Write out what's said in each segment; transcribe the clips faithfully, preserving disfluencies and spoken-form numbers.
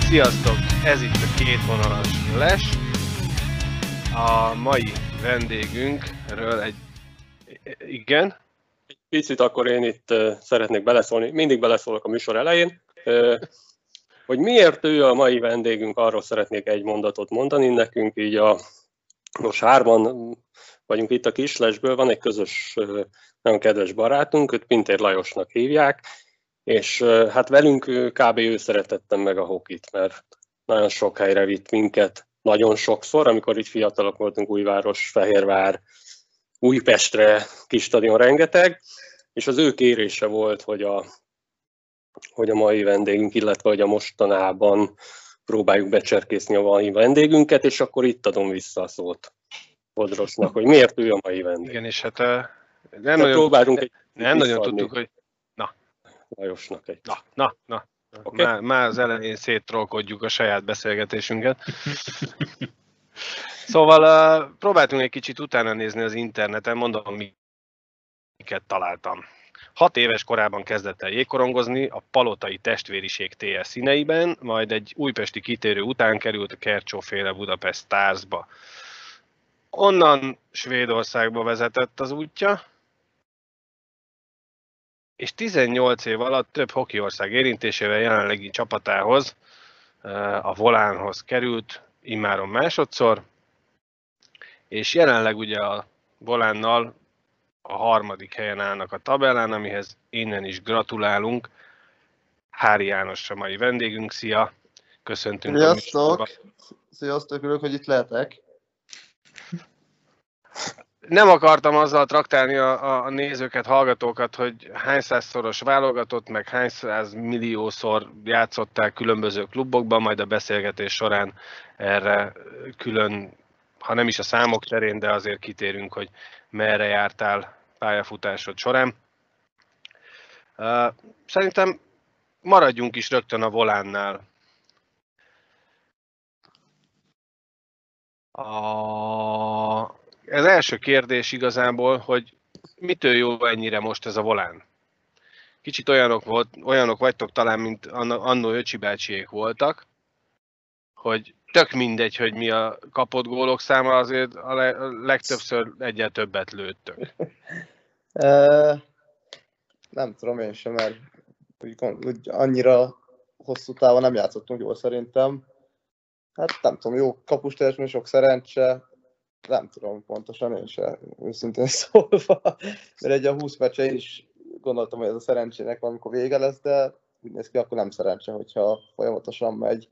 Sziasztok! Ez itt a kétvonalas les. A mai vendégünkről egy... Igen? Egy picit akkor én itt uh, szeretnék beleszólni, mindig beleszólok a műsor elején. Uh, hogy miért ő a mai vendégünk, arról szeretnék egy mondatot mondani. Nekünk így a... Most hárman vagyunk itt a Kislesből, van egy közös, uh, nagyon kedves barátunk, őt Pintér Lajosnak hívják, és uh, hát velünk kb. Ő szeretettem meg a hokit, mert nagyon sok helyre vitt minket, nagyon sokszor, amikor itt fiatalok voltunk, Újváros, Fehérvár, Újpestre, kis stadion rengeteg, és az ő kérése volt, hogy a, hogy a mai vendégünk, illetve hogy a mostanában próbáljuk becserkészni a mai vendégünket, és akkor itt adom vissza a szót Bodrosnak, hogy miért ő a mai vendég. Igen, és hát nem nagyon, próbálunk egy nem nagyon tudtuk, hogy... Na. Lajosnak egy. Na, na, na. Okay. Már, már az elején széttrollkodjuk a saját beszélgetésünket. Szóval uh, próbáltunk egy kicsit utána nézni az interneten, mondom, miket találtam. Hat éves korában kezdett el jégkorongozni a Palotai Testvériség té es színeiben, majd egy újpesti kitérő után került a Kercsó-féle Budapest Starsba. Onnan Svédországba vezetett az útja, és tizennyolc év alatt több hokiország érintésével jelenlegi csapatához, a Volánhoz került, immáron másodszor, és jelenleg ugye a Volánnal a harmadik helyen állnak a tabellán, amihez innen is gratulálunk. Hári János a mai vendégünk, szia! Köszöntünk! Sziasztok! Sziasztok, örülök, hogy itt lehetek. Nem akartam azzal traktálni a, a nézőket, hallgatókat, hogy hány százszoros válogatott, meg hány száz milliószor játszottál különböző klubokban, majd a beszélgetés során erre külön, ha nem is a számok terén, de azért kitérünk, hogy merre jártál pályafutásod során. Szerintem maradjunk is rögtön a Volánnál. A... Az első kérdés igazából, hogy mitől jó ennyire most ez a Volán? Kicsit olyanok, volt, olyanok vagytok talán, mint annó Öcsi bácsiék voltak, hogy tök mindegy, hogy mi a kapott gólok száma, azért a legtöbbször egyel többet lőttök. Nem tudom én sem, mert úgy, úgy annyira hosszú távon nem játszottunk jól szerintem. Hát nem tudom, jó kapusteljesmény, sok szerencse. Nem tudom pontosan, én sem őszintén szólva, mert egy a húsz meccse én is gondoltam, hogy ez a szerencsének valamikor vége lesz, de úgy néz ki, akkor nem szerencse, hogyha folyamatosan megy.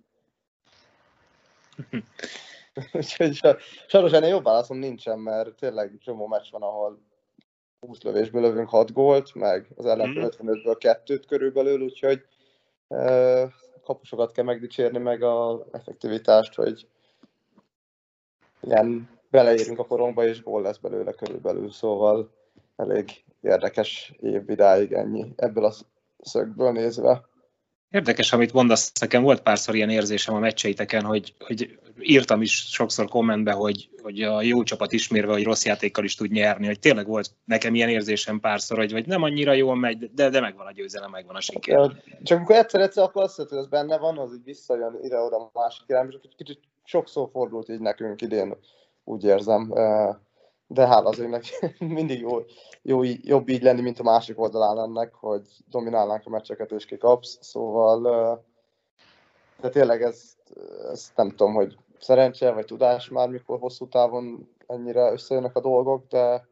Úgyhogy sajnos ennél jobb válaszom nincsen, mert tényleg csomó meccs van, ahol húsz lövésből lövünk hat gólt, meg az ellenfél ötvenötből kettőt körülbelül, úgyhogy e, kapusokat kell megdicsérni, meg az effektivitást, hogy ilyen beleérünk a korongba, és gól lesz belőle körülbelül, szóval elég érdekes év idáig ennyi, ebből a szögből nézve. Érdekes, amit mondasz, nekem volt párszor ilyen érzésem a meccseiteken, hogy, hogy írtam is sokszor kommentbe, hogy, hogy a jó csapat ismérve, hogy rossz játékkal is tud nyerni, hogy tényleg volt nekem ilyen érzésem párszor, hogy vagy nem annyira jól megy, de, de megvan a győzelem, megvan a siker. Csak amikor egyszer-egyszer akkor azt hiszem, hogy ez benne van, az így visszajön ide-oda a másik irányba, és kicsit sokszor fordult így nekünk idén, úgy érzem. De hála az önnek mindig jó, jó, jobb így lenni, mint a másik oldalán ennek, hogy dominálnánk a meccseket és kikapsz. Szóval de tényleg ez, ez nem tudom, hogy szerencse vagy tudás már, mikor hosszú távon ennyire összejönnek a dolgok, de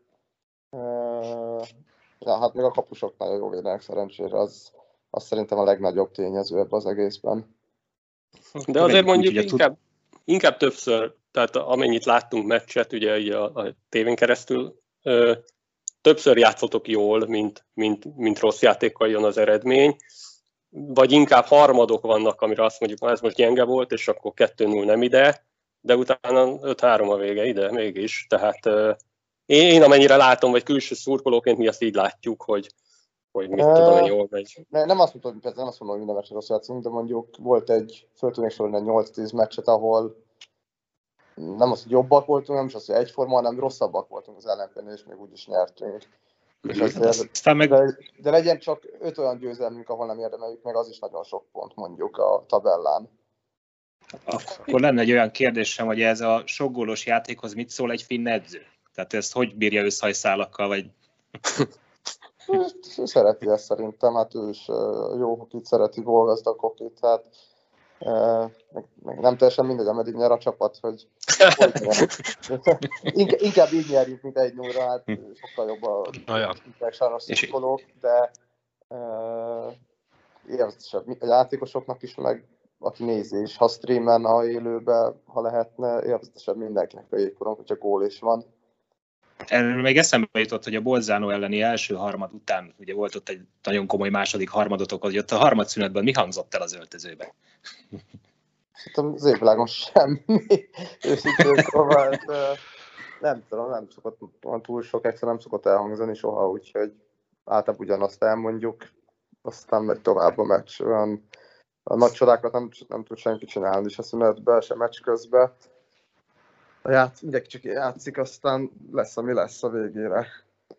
ja, hát még a kapusok nagyon jó védenek szerencsére, az, az szerintem a legnagyobb tényező ebben az egészben. De azért mondjuk inkább, inkább többször, tehát amennyit láttunk meccset, ugye a, a tévén keresztül, ö, többször játszotok jól, mint, mint, mint rossz játékkal jön az eredmény, vagy inkább harmadok vannak, amire azt mondjuk, hogy ez most gyenge volt, és akkor kettő null nem ide, de utána öt három a vége ide mégis. Tehát ö, én, én amennyire látom, vagy külső szurkolóként mi azt így látjuk, hogy, hogy mit tudom én, jól megy. Ne, nem azt mondom, hogy nem azt mondom, hogy minden meccset rossz játszunk, de mondjuk volt egy, föl tudnék sorolni egy nyolc-tíz meccset, ahol nem az, hogy jobbak voltunk, nem is az, hogy egyforma, hanem rosszabbak voltunk az ellenfélnél, és még úgy is nyertünk. És azért, meg... de, de legyen csak öt olyan győzelmünk, ahol nem érdemeljük meg, az is nagyon sok pont mondjuk a tabellán. Akkor lenne egy olyan kérdésem, hogy ez a sok gólos játékhoz mit szól egy finn edző? Tehát ezt hogy bírja összhajszálakkal, vagy... Szereti ezt szerintem, hát ő is jó hokit szereti, gólgazdag hokit, hát meg, meg nem teljesen mindegy, ameddig nyer a csapat, hogy, hogy Inkább, inkább így nyerjük, mint egy nullra, hát sokkal jobb a sajnos szurkolók, de uh, érzesebb a játékosoknak is, meg aki nézi is, ha streamen, ha élőben, ha lehetne, érzesebb mindenkinek a jégkorong, hogyha gól is van. Erről még eszembe jutott, hogy a Bolzano elleni első harmad után, ugye volt ott egy nagyon komoly második harmadotok, hogy ott a harmadszünetben mi hangzott el az öltözőben? Szerintem az évvilágon semmi. Őszintén szóval, nem tudom, nem szokott, túl sok egyszer nem szokott elhangzani soha, úgyhogy általában ugyanazt elmondjuk, aztán megy tovább a meccs. Olyan, a nagy csodákat nem, nem tud senki csinálni, se szünetben, se meccs közben. A játsz, mindenki csak játszik, aztán lesz, ami lesz a végére.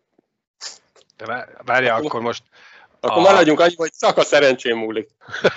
De várjál, akkor most... Akkor a... maradjunk annyi, hogy csak a szerencsém múlik.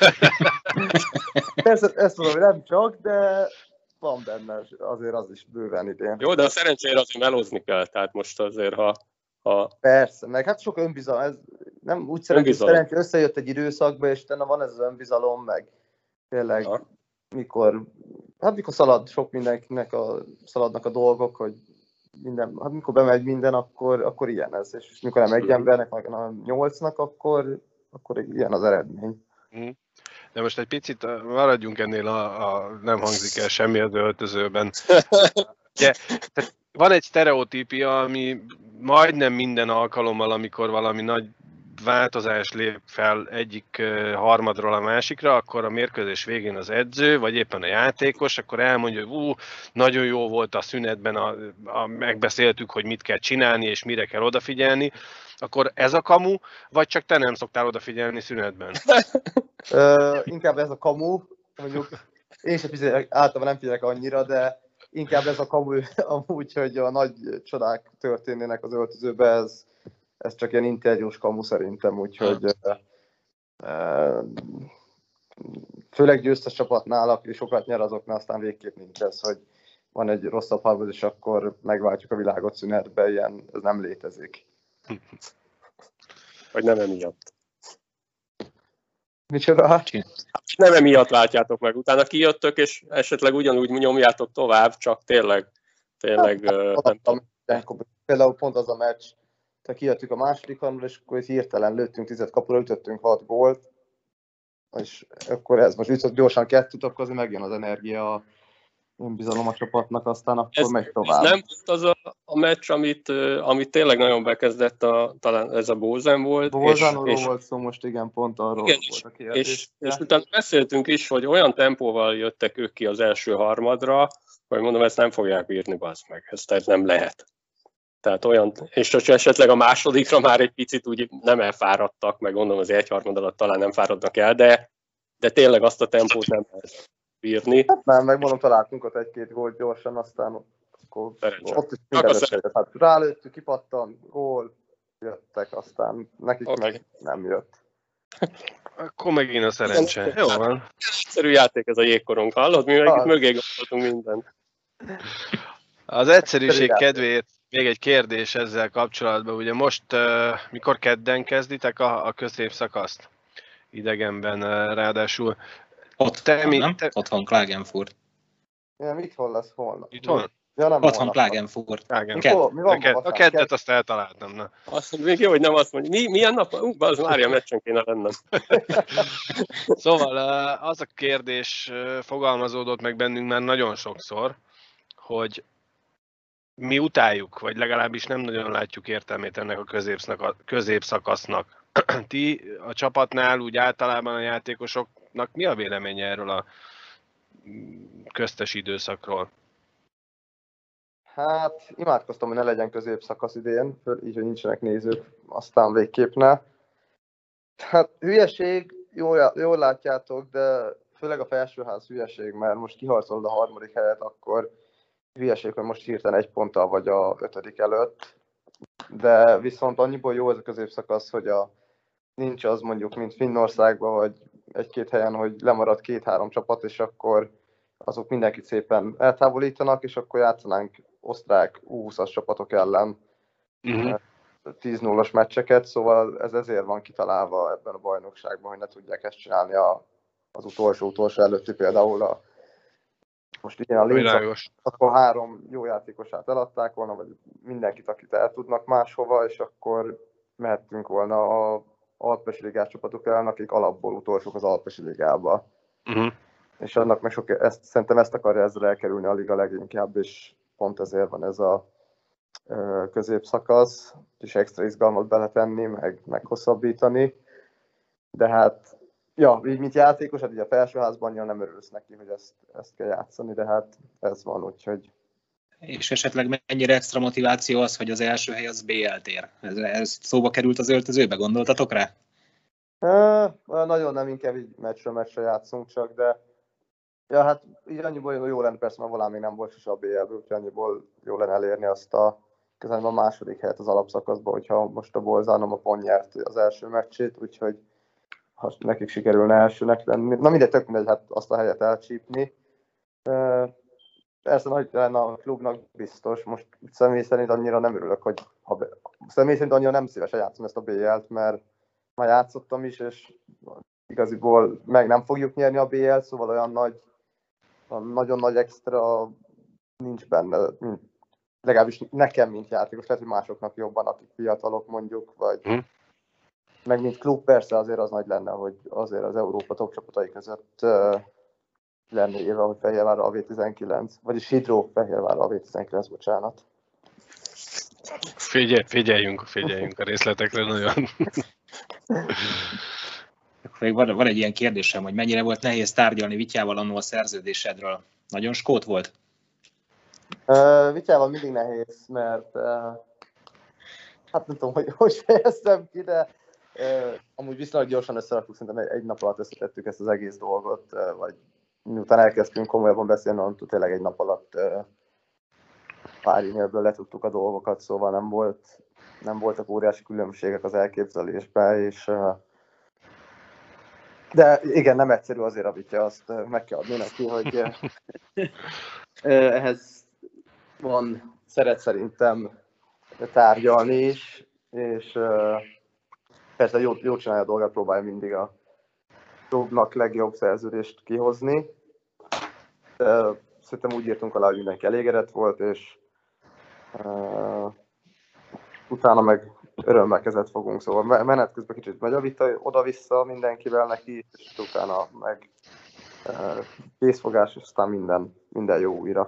ezt, ezt mondom, hogy nem csak, de van benne, azért az is bőven idén. Jó, de a szerencsére azért melózni kell, tehát most azért, ha... ha... Persze, meg hát sok önbizalom, ez nem úgy szerencsé, szerencsé összejött egy időszakba, és utána van ez az önbizalom, meg tényleg... Ha. Mikor, hát mikor szalad sok mindenkinek a, szaladnak a dolgok, hogy minden, hát mikor bemegy minden, akkor, akkor ilyen ez, és mikor nem egy embernek, hanem nyolcnak, akkor, akkor ilyen az eredmény. De most egy picit maradjunk ennél, a, a nem hangzik el semmi az öltözőben. Ugye, van egy sztereotípia, ami majdnem minden alkalommal, amikor valami nagy változás lép fel egyik harmadról a másikra, akkor a mérkőzés végén az edző, vagy éppen a játékos, akkor elmondja, hogy ú, nagyon jó volt a szünetben, a, a, megbeszéltük, hogy mit kell csinálni, és mire kell odafigyelni. Akkor ez a kamu, vagy csak te nem szoktál odafigyelni szünetben? Ö, inkább ez a kamu, mondjuk én sem figyelek, általában nem figyelek annyira, de inkább ez a kamu amúgy, hogy a nagy csodák történnének az öltözőben, ez Ez csak ilyen interjús kamu szerintem, úgyhogy uh, főleg győztes csapatnál, aki sokat nyer, azoknál aztán végképp nincs ez, hogy van egy rosszabb harmad, és akkor megváltjuk a világot szünetbe, ilyen, ez nem létezik. Vagy nem emiatt. Micsoda? Nem emiatt látjátok meg, utána kijöttök, és esetleg ugyanúgy nyomjátok tovább, csak tényleg, tényleg hát, nem tudom. Például pont az a meccs, tehát kijöttük a második harmadra, és akkor hirtelen lőttünk tízet kapura, ütöttünk hat gólt, és akkor ez most ütött gyorsan kettőt, akkor azért megjön az energia, önbizalom a csapatnak, aztán akkor ez, megy tovább. Ez nem az a, a meccs, amit, amit tényleg nagyon bekezdett, a, talán ez a Bozen volt. Bolzanóról és, volt szó, most igen, pont arról igen, volt a kérdés. És, és utána beszéltünk is, hogy olyan tempóval jöttek ők ki az első harmadra, hogy mondom, ezt nem fogják bírni, bazd meg, ezt, ez nem lehet. Tehát olyan, és hogyha esetleg a másodikra már egy picit úgy nem elfáradtak, meg gondolom az egyharmad alatt talán nem fáradnak el, de, de tényleg azt a tempót nem lehet bírni. Hát nem, meg mondom, találtunk ott egy-két gólt gyorsan, aztán akkor ott is minden esetben. Hát rálőttük, kipattan, gól, jöttek, aztán nekik okay. meg nem jött. Akkor megint a szerencse. Jó van. Egyszerű játék ez a jégkorong, hallod? Mi meg itt mögé gondoltunk mindent. Az egyszerűség kedvéért még egy kérdés ezzel kapcsolatban. Ugye most, uh, mikor kedden kezditek a, a középszakaszt? Idegenben uh, ráadásul. Ott te, mi, nem? Te... Otthon Klagenfurt. Ja, itthon lesz holnap. Itthon? Ja, nem Otthon Klagenfurt. Klagenfurt. Mi van a keddet azt eltaláltam. Na. Azt még jó, hogy nem azt mondja. Mi, milyen nap? Ú, az Mária meccsen kéne lennem. Szóval uh, az a kérdés uh, fogalmazódott meg bennünk már nagyon sokszor, hogy mi utáljuk, vagy legalábbis nem nagyon látjuk értelmét ennek a középszakasznak. Ti a csapatnál, úgy általában a játékosoknak mi a véleménye erről a köztes időszakról? Hát imádkoztam, hogy ne legyen középszakasz idén, így, hogy nincsenek nézők, aztán végképp ne. Hát hülyeség, jól, jól látjátok, de főleg a felsőház hülyeség, mert most kiharcolod a harmadik helyet, akkor hülyeség, hogy most hirtelen egy ponttal vagy a ötödik előtt, de viszont annyiból jó ez a középszakasz, hogy a, nincs az mondjuk, mint Finnországban, vagy egy-két helyen, hogy lemarad két-három csapat, és akkor azok mindenkit szépen eltávolítanak, és akkor játszanánk osztrák U húszas csapatok ellen uh-huh. tíz nullas meccseket, szóval ez ezért van kitalálva ebben a bajnokságban, hogy ne tudják ezt csinálni a, az utolsó-utolsó előtti, például a most igen a Linz, akkor három jó játékosát eladták volna, vagy mindenkit, akit el tudnak máshova, és akkor mehettünk volna a Alpesi ligás csapatok ellen, akik alapból utolsók az Alpesi ligába. Uh-huh. És annak meg sok, ezt, szerintem ezt akarja ezzel elkerülni a liga leginkább, és pont ezért van ez a ö, középszakasz, és extra izgalmat beletenni, meg, meg hosszabbítani. De hát, ja, így mint játékos, hát így a felsőházban annyira nem örülsz neki, hogy ezt, ezt kell játszani, de hát ez van, úgyhogy... És esetleg mennyire extra motiváció az, hogy az első hely az bé el tér? Ez, ez szóba került az öltözőbe, gondoltatok rá? E, nagyon nem, inkább így meccsről meccsre játszunk csak, de ja, hát így annyiból jó lenne, persze, mert valami még nem volt sose a bé el-ből, úgyhogy annyiból jó lenne elérni azt a közelben a második helyet az alapszakaszban, hogyha most a Bolzánum a pont nyert az első meccsét, úgyhogy ha nekik sikerülne elsőnek lenni. Na mindegy, tök mindegy, hát azt a helyet elcsípni. E, Persze nagy lenne a klubnak biztos, most személy szerint annyira nem örülök, hogy ha be, személy szerint annyira nem szívesen játszom ezt a bé el-t, mert már játszottam is, és igaziból meg nem fogjuk nyerni a bé el-t, szóval olyan nagy, nagyon nagy extra nincs benne, mint, legalábbis nekem, mint játékos, lehet, hogy másoknak jobban, akik fiatalok mondjuk, vagy hmm. meg mint klub persze azért az nagy lenne, hogy azért az Európa top csapatai között uh, lenne írva, hogy Fehérvárra a vé tizenkilenc, vagyis Hydro Fehérvárra a vé tizenkilenc, bocsánat. Figyelj, figyeljünk, figyeljünk a részletekre nagyon. Még van, van egy ilyen kérdésem, hogy mennyire volt nehéz tárgyalni Vityával annól a szerződésedről? Nagyon skót volt? Uh, Vityával mindig nehéz, mert uh, hát nem tudom, hogy hogy fejeztem ki, de uh, amúgy viszonylag gyorsan összeraktuk, szerintem egy, egy nap alatt összetettük ezt az egész dolgot, uh, vagy miután elkezdtünk komolyabban beszélni, akkor tényleg egy nap alatt uh, pár e-mailből letudtuk a dolgokat, szóval nem, volt, nem voltak óriási különbségek az elképzelésben, és uh, de igen, nem egyszerű azért a Vitya, azt uh, meg kell adni neki, hogy uh, ehhez van, szeret szerintem tárgyalni is, és uh, persze jó, jó csinálja a dolgát, próbálja mindig a klubnak legjobb szerződést kihozni. Uh, szerintem úgy írtunk alá, hogy mindenki elégedett volt, és uh, utána meg örömmel kezet fogunk, szóval menet közben kicsit megy a vita oda-vissza mindenkivel neki, és utána meg uh, készfogás, és aztán minden, minden jó újra.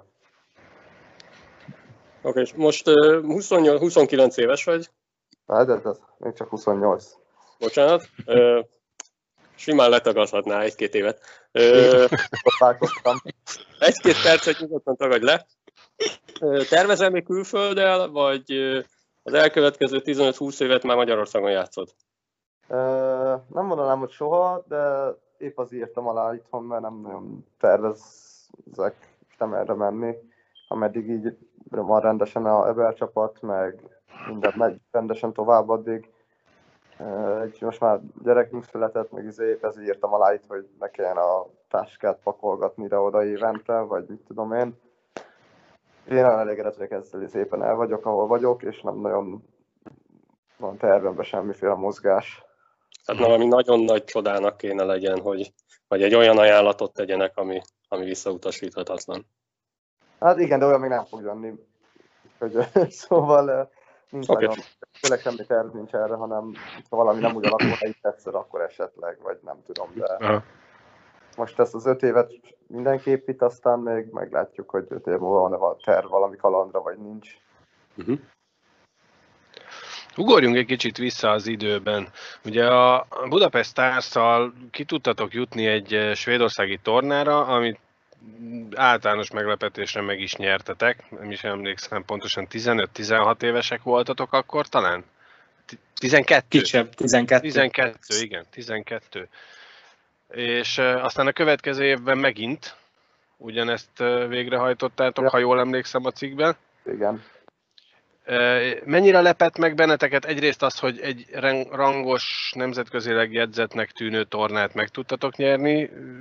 Oké, okay, és most uh, huszonnyolc, huszonkilenc éves vagy? Hát ez, ez még csak huszonnyolc. Bocsánat. Uh, simán letagadhatná egy-két évet. Uh, egy-két percet nyugodtan tagadj le. Uh, tervezel még külfölddel, vagy uh, az elkövetkező tizenöt-húsz évet már Magyarországon játszod? Uh, nem mondanám, hogy soha, de épp az írtam alá itthon, mert nem nagyon tervezek nem erre menni. Ameddig így van rendesen a Eber csapat, meg minden megy rendesen tovább addig. Uh, most már gyerekünk született, meg épp ezért írtam alá itt, hogy ne kelljen a táskát pakolgatni ide-oda évente, vagy mit tudom én. Én nagyon elégedett vagyok ezzel, szépen el vagyok, ahol vagyok, és nem nagyon van tervemben semmiféle mozgás. Tehát valami nagyon nagy csodának kéne legyen, hogy, hogy egy olyan ajánlatot tegyenek, ami, ami visszautasíthatatlan. Hát igen, de olyan még nem fog jönni. Hogy, szóval nincs okay. Nagyon, tényleg semmi terv nincs erre, hanem ha valami nem úgy alakul, ha itt egyszer, akkor esetleg, vagy nem tudom, de uh-huh. Most ezt az öt évet mindenképp itt, aztán még meglátjuk, hogy öt év múlva van-e a terv valami kalandra, vagy nincs. Uh-huh. Ugorjunk egy kicsit vissza az időben. Ugye a Budapest Stars-szal ki tudtatok jutni egy svédországi tornára, amit általános meglepetésre meg is nyertetek. Nem is emlékszem, pontosan tizenöt-tizenhat évesek voltatok akkor talán? tizenkettő? Kisebb, tizenkettő. tizenkettő, igen, tizenkettő. És aztán a következő évben megint ugyanezt végrehajtottátok, ja. Ha jól emlékszem a cikkben. Igen. Mennyire lepett meg benneteket egyrészt az, hogy egy rangos, nemzetközileg jegyzettnek tűnő tornát meg tudtatok nyerni,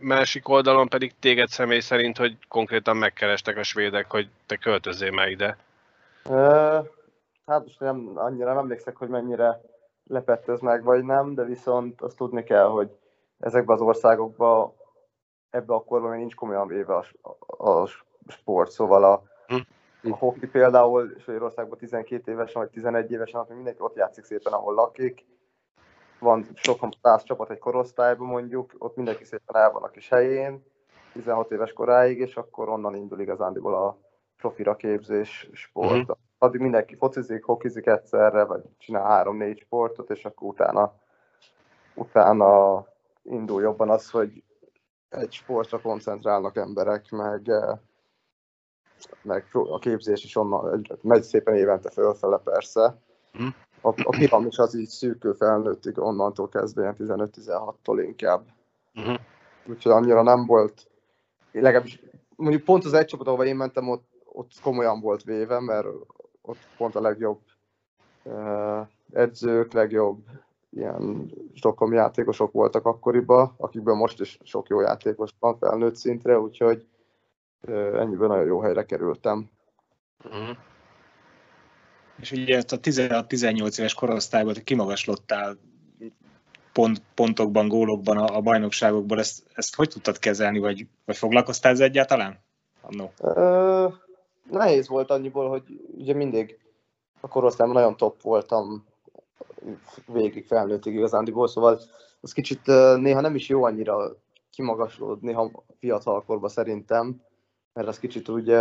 másik oldalon pedig téged személy szerint, hogy konkrétan megkerestek a svédek, hogy te költözzél már ide. Uh, hát most nem, annyira nem emlékszek, hogy mennyire lepett ez meg, vagy nem, de viszont azt tudni kell, hogy ezekben az országokban ebben a korban még nincs komolyan véve a, a sport, szóval a, a hoki például Svédországban tizenkét évesen vagy tizenegy évesen, akkor mindenki ott játszik szépen, ahol lakik. Van sokan száz csapat egy korosztályban mondjuk, ott mindenki szépen el van a kis helyén, tizenhat éves koráig, és akkor onnan indul igazándiból a profira képzés sport. Uh-huh. Addig mindenki focizik, hokizik egyszerre, vagy csinál három-négy sportot, és akkor utána, utána indul jobban az, hogy egy sportra koncentrálnak emberek, meg, meg a képzés is onnan megy szépen évente fölfele persze. Uh-huh. A, a piramis az így szűkül felnőttig, onnantól kezdve ilyen tizenöt-tizenhattól inkább. Uh-huh. Úgyhogy annyira nem volt, legalábbis mondjuk pont az egy csapat, ahova én mentem, ott, ott komolyan volt véve, mert ott pont a legjobb uh, edzők, legjobb ilyen stockholmi játékosok voltak akkoriban, akikből most is sok jó játékos van felnőtt szintre, úgyhogy uh, ennyiben nagyon jó helyre kerültem. Uh-huh. És ugye ezt a tizenhat-tizennyolc éves korosztályban kimagaslottál pont, pontokban, gólokban a, a bajnokságokból, ezt, ezt hogy tudtad kezelni, vagy, vagy foglalkoztál ezzel egyáltalán? No. Ö, nehéz volt annyiból, hogy ugye mindig a korosztályban nagyon top voltam végig felnőttig igazándiból, szóval az kicsit néha nem is jó annyira kimagaslódni, néha fiatalkorban szerintem, mert az kicsit ugye,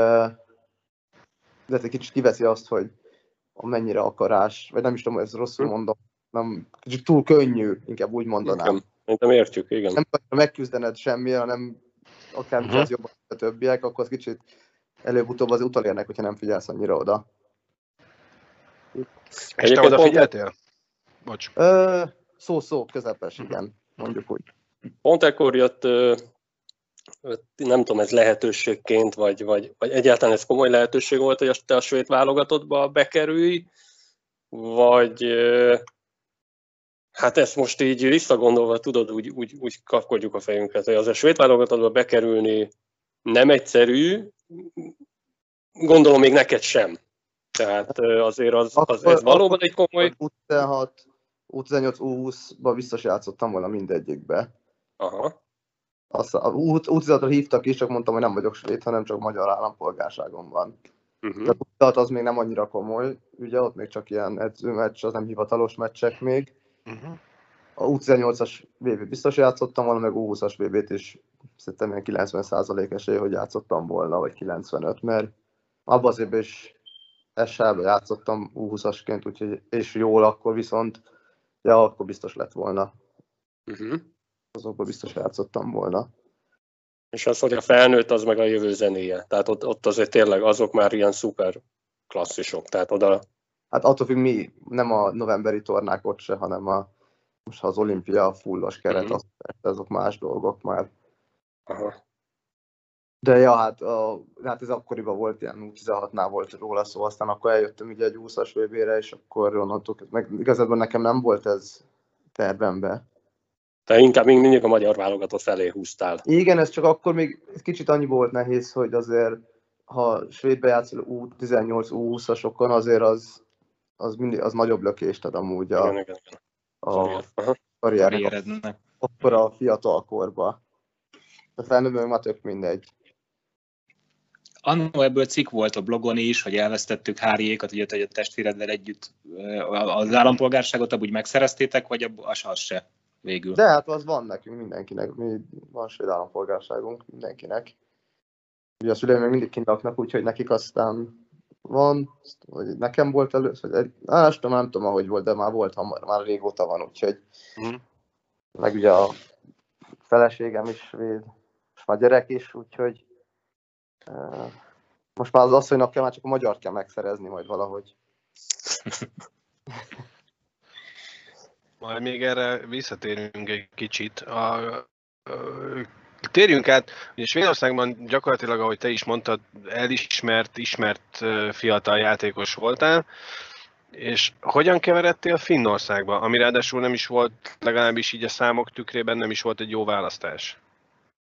de egy kicsit kiveszi azt, hogy mennyire akarás, vagy nem is tudom, hogy ezt rosszul mondom, nem, kicsit túl könnyű, inkább úgy mondanám. Nem értjük, igen. Nem kell megküzdened semmi, hanem akár uh-huh. az jobban a többiek, akkor az kicsit előbb-utóbb az utolérnek, hogyha nem figyelsz annyira oda. És te odafigyeltél? Bocs. Ö, szó-szó, közepes, igen, mondjuk úgy. Pont ekkor jött, nem tudom, ez lehetőségként, vagy, vagy, vagy egyáltalán ez komoly lehetőség volt, hogy te a svéd válogatottba bekerülj, vagy hát ezt most így visszagondolva, tudod, úgy, úgy, úgy kapkodjuk a fejünket, hogy az a svéd válogatottba bekerülni nem egyszerű, gondolom még neked sem. Tehát azért az, az ez valóban egy komoly... U tizenhat, U tizennyolc, U húszba biztos játszottam volna mindegyikbe. Aha. Azt, a U tizenhatra hívtak is, csak mondtam, hogy nem vagyok svéd, hanem csak magyar állampolgárságom van. Uh-huh. De U tizenhat az még nem annyira komoly, ugye ott még csak ilyen edzőmeccs, az nem hivatalos meccsek még. Uh-huh. A U tizennyolcas vé bé biztos játszottam volna, meg U húszas vé bét is szerintem ilyen kilencven százalék esély, hogy játszottam volna, vagy kilencvenöt, mert abban az évben is es há-be játszottam U húszasként, úgyhogy, és jól akkor viszont, ja, akkor biztos lett volna. Uh-huh. Azokban biztos játszottam volna. És az, hogy a felnőtt, az meg a jövő zenéje. Tehát ott, ott azért tényleg azok már ilyen szuper klasszisok. Tehát oda... Hát attól függ, mi, nem a novemberi tornák ott se, hanem a, most ha az olimpia fullos keret, uh-huh. az, azok más dolgok már. Aha. De ja, hát, a, hát ez akkoriban volt, ilyen U tizenhatnál volt róla szó, aztán akkor eljöttem ugye egy húszas vé bére, és akkor onnantól, meg igazából nekem nem volt ez tervembe. Te inkább még mindig a magyar válogatott felé húztál. Igen, ez csak akkor még kicsit annyiból volt nehéz, hogy azért, ha svédbe játszol U tizennyolc, U húszasokon, azért az, az, mindig, az nagyobb lökést ad amúgy a, igen, igen, igen. a karrierednek, akkor a fiatal korba. A felnőtt már tök mindegy. Annó ebből cikk volt a blogon is, hogy elvesztettük Háriékat, ugye a testvéreddel együtt az állampolgárságot, úgy megszereztétek, vagy az, az se végül? De hát az van nekünk mindenkinek, mi van svéd állampolgárságunk mindenkinek. Ugye a szüleim még mindig kint laknak, úgyhogy nekik aztán van, vagy nekem volt először, vagy egy, á, nem, nem tudom, ahogy volt, de már volt hamar, már régóta van, úgyhogy mm. meg ugye a feleségem is svéd, és már gyerek is, úgyhogy uh, most már az asszonynak kell, már csak a magyart kell megszerezni majd valahogy. Majd még erre visszatérünk egy kicsit. A, a, térjünk át, ugye Svédországban gyakorlatilag, ahogy te is mondtad, elismert, ismert fiatal játékos voltál, és hogyan keveredtél Finnországba, ami ráadásul nem is volt, legalábbis így a számok tükrében nem is volt egy jó választás?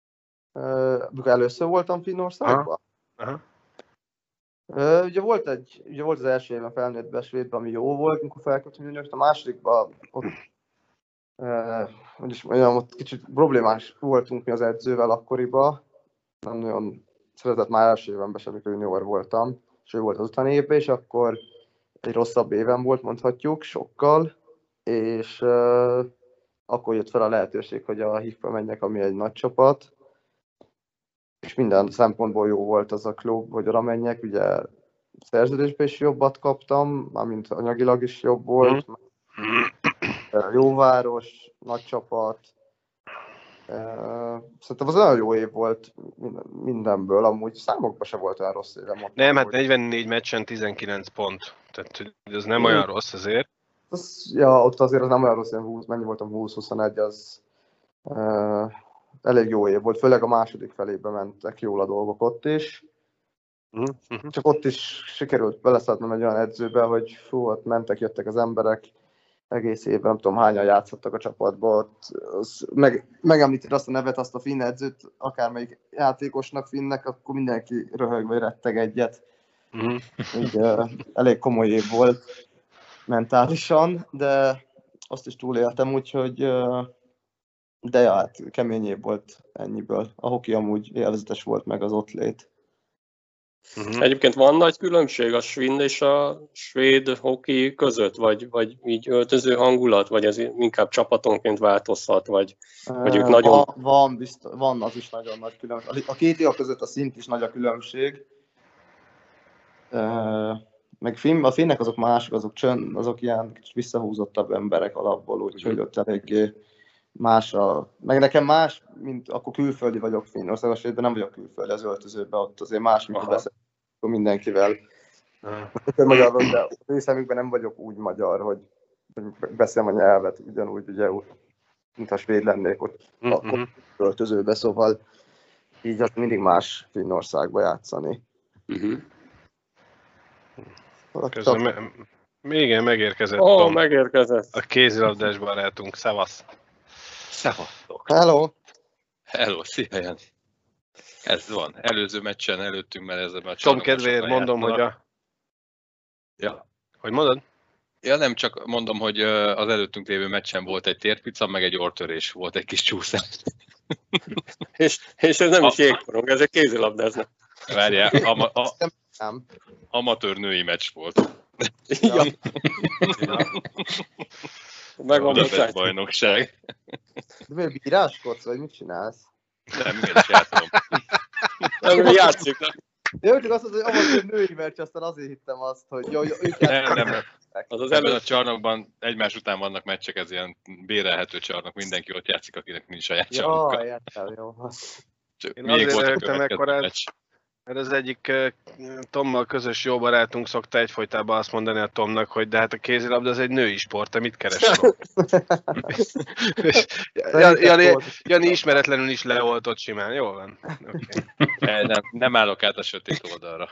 Mikor először voltam Finnországban. Aha. Aha. Ugye volt egy, ugye volt az első évben felnőttben Svédben, ami jó volt, amikor felkötünk juniort, a másodikban ott, eh, hogy is mondjam, ott kicsit problémás voltunk mi az edzővel akkoriban. Nem nagyon szeretett már első évben sem, amikor junior voltam, és ő volt az utáni évben, és akkor egy rosszabb éven volt, mondhatjuk, sokkal, és uh, akkor jött fel a lehetőség, hogy a há i ef-be menjek, ami egy nagy csapat, és minden szempontból jó volt az a klub, hogy oda menjek, ugye szerződésben is jobbat kaptam, mármint anyagilag is jobb volt, mm. jó város, nagy csapat, szerintem az olyan jó év volt mindenből, amúgy számokban se volt olyan rossz évem. Nem, hát negyvennégy meccsen tizenkilenc pont, tehát ez nem olyan rossz azért. Az, ja, ott azért az nem olyan rossz, húsz, mennyi voltam, húsz-huszonegy, az uh, elég jó év volt, főleg a második felében mentek jól a dolgok ott is. Uh-huh. Csak ott is sikerült beleszednem egy olyan edzőbe, hogy fú, ott mentek, jöttek az emberek, egész évben, nem tudom hányan játszottak a csapatban, meg, megemlíted azt a nevet, azt a finn edzőt, akármelyik játékosnak finnek, akkor mindenki röhög vagy retteg egyet. Mm. Így, uh, elég komoly év volt mentálisan, de azt is túléltem, úgyhogy uh, de ja, hát kemény év volt ennyiből. A hoki amúgy élvezetes volt, meg az ott lét. Uh-huh. Egyébként van nagy különbség a finn és a svéd hoki között, vagy, vagy így öltöző hangulat, vagy ez inkább csapatonként változhat, vagy, vagy ők uh, nagyon... Van, van, biztos, van az is nagyon nagy különbség. A két év között a szint is nagy a különbség. Uh, meg film, a finnek azok mások, azok csönd, azok ilyen visszahúzottabb emberek alapból, úgyhogy uh-huh. ott eléggé más a... Meg nekem más, mint akkor külföldi vagyok Finnországos, de nem vagyok külföldi az öltözőben, ott azért más, mint beszélek mindenkivel. Uh-huh. Magyarul, de az ő szemükben nem vagyok úgy magyar, hogy, hogy beszélem a nyelvet, ugyanúgy, ugye, mint ha svéd lennék ott uh-huh. öltözőben, szóval így az mindig más Finnországba játszani. Uh-huh. Közben me- igen, megérkezett Ó, oh, megérkezett. A kézilabdás barátunk, szevasz! Szevasztok! Hello! Hello, szia Jani! Ez van, előző meccsen előttünk, mert ez a meccs. Tom kedvéért mondom, hogy a... Ja. Hogy mondod? Ja, nem, csak mondom, hogy az előttünk lévő meccsen volt egy térpica, meg egy orrtörés, volt egy kis csúszás. és, és ez nem a... is jégkorong, ez egy kézilabdáznak. Várjál, ama, a, amatőr női meccs volt. Ja. Ja. Megvan Budapest bajnokság. De miért bíráskodsz, vagy mit csinálsz? Nem, igenis játszom. Nem, mi játszik. Jó, csak azt mondod, hogy amatőr női meccs, aztán azért hittem azt, hogy jó, jó, ők nem, nem, nem. Az az ebben a csarnokban egymás után vannak meccsek, ez ilyen bérelhető csarnok, mindenki ott játszik, akinek nincs saját csarnoka. Jó, értem, jó. Én azért rögtem ekkorát, mert az egyik Tommal közös jó barátunk szokta egyfolytában azt mondani a Tomnak, hogy de hát a kézilabda az egy női sport, te mit keresel? Jani, Jani, Jani ismeretlenül is leoltott simán, jól van. Okay. Nem, nem állok át a sötét oldalra.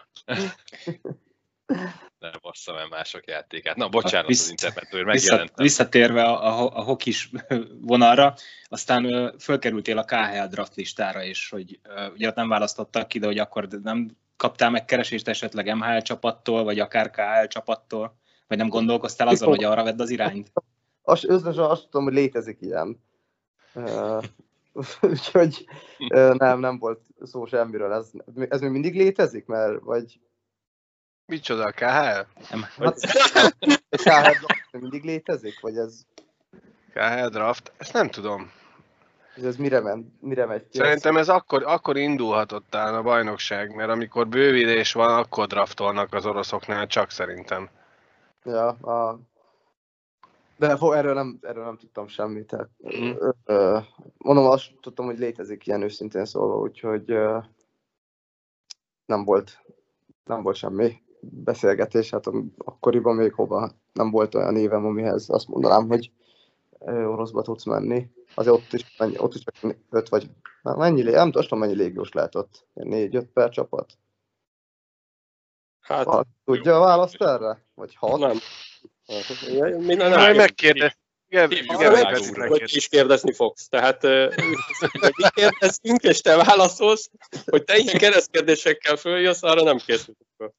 Nem basszam el mások játékát. Na, bocsánat, Vissz, az internetről megjelentem. Visszatérve a, a, a hokis vonalra, aztán fölkerültél a ká há el draft listára, és hogy ugye ott nem választottak ki, de hogy akkor nem kaptál megkeresést esetleg em há el csapattól, vagy akár ká há el csapattól? Vagy nem gondolkoztál azon, hogy arra vedd az irányt? Azt, összesen azt tudom, hogy létezik ilyen. Uh, úgyhogy uh, nem, nem volt szó semmiről. Ez, ez még mindig létezik? Mert, vagy... Micsoda, a ká há el? Nem. Hát, a ká há el draft mindig létezik? Vagy ez... ká há el draft? Ezt nem tudom. Ez, ez mire, men, mire megy? Szerintem ez akkor, akkor indulhatott el a bajnokság, mert amikor bővülés van, akkor draftolnak az oroszoknál, csak szerintem. Ja, a... de erről nem, erről nem tudtam semmit. Tehát, mm. ö, mondom, azt tudtam, hogy létezik ilyen őszintén szólva, úgyhogy ö, nem volt, nem volt semmi beszélgetés, hát akkoriban még hova nem volt olyan évem, amihez azt mondanám, hogy oroszba tudsz menni. Azért ott is, mennyi, ott is csak öt vagy, mennyi, nem tudom, mennyi légiós lehet ott, négy-öt per csapat. Hát, Valaki tudja a választ erre? Vagy hat? Nem. Nem, nem, megkérde, Igen, Hívjuk igen, el, igen, hogy ki is kérdezni fogsz. Tehát hogy mi kérdezünk, és te válaszolsz, hogy te ilyen keresztkérdésekkel följössz, arra nem készültünk föl.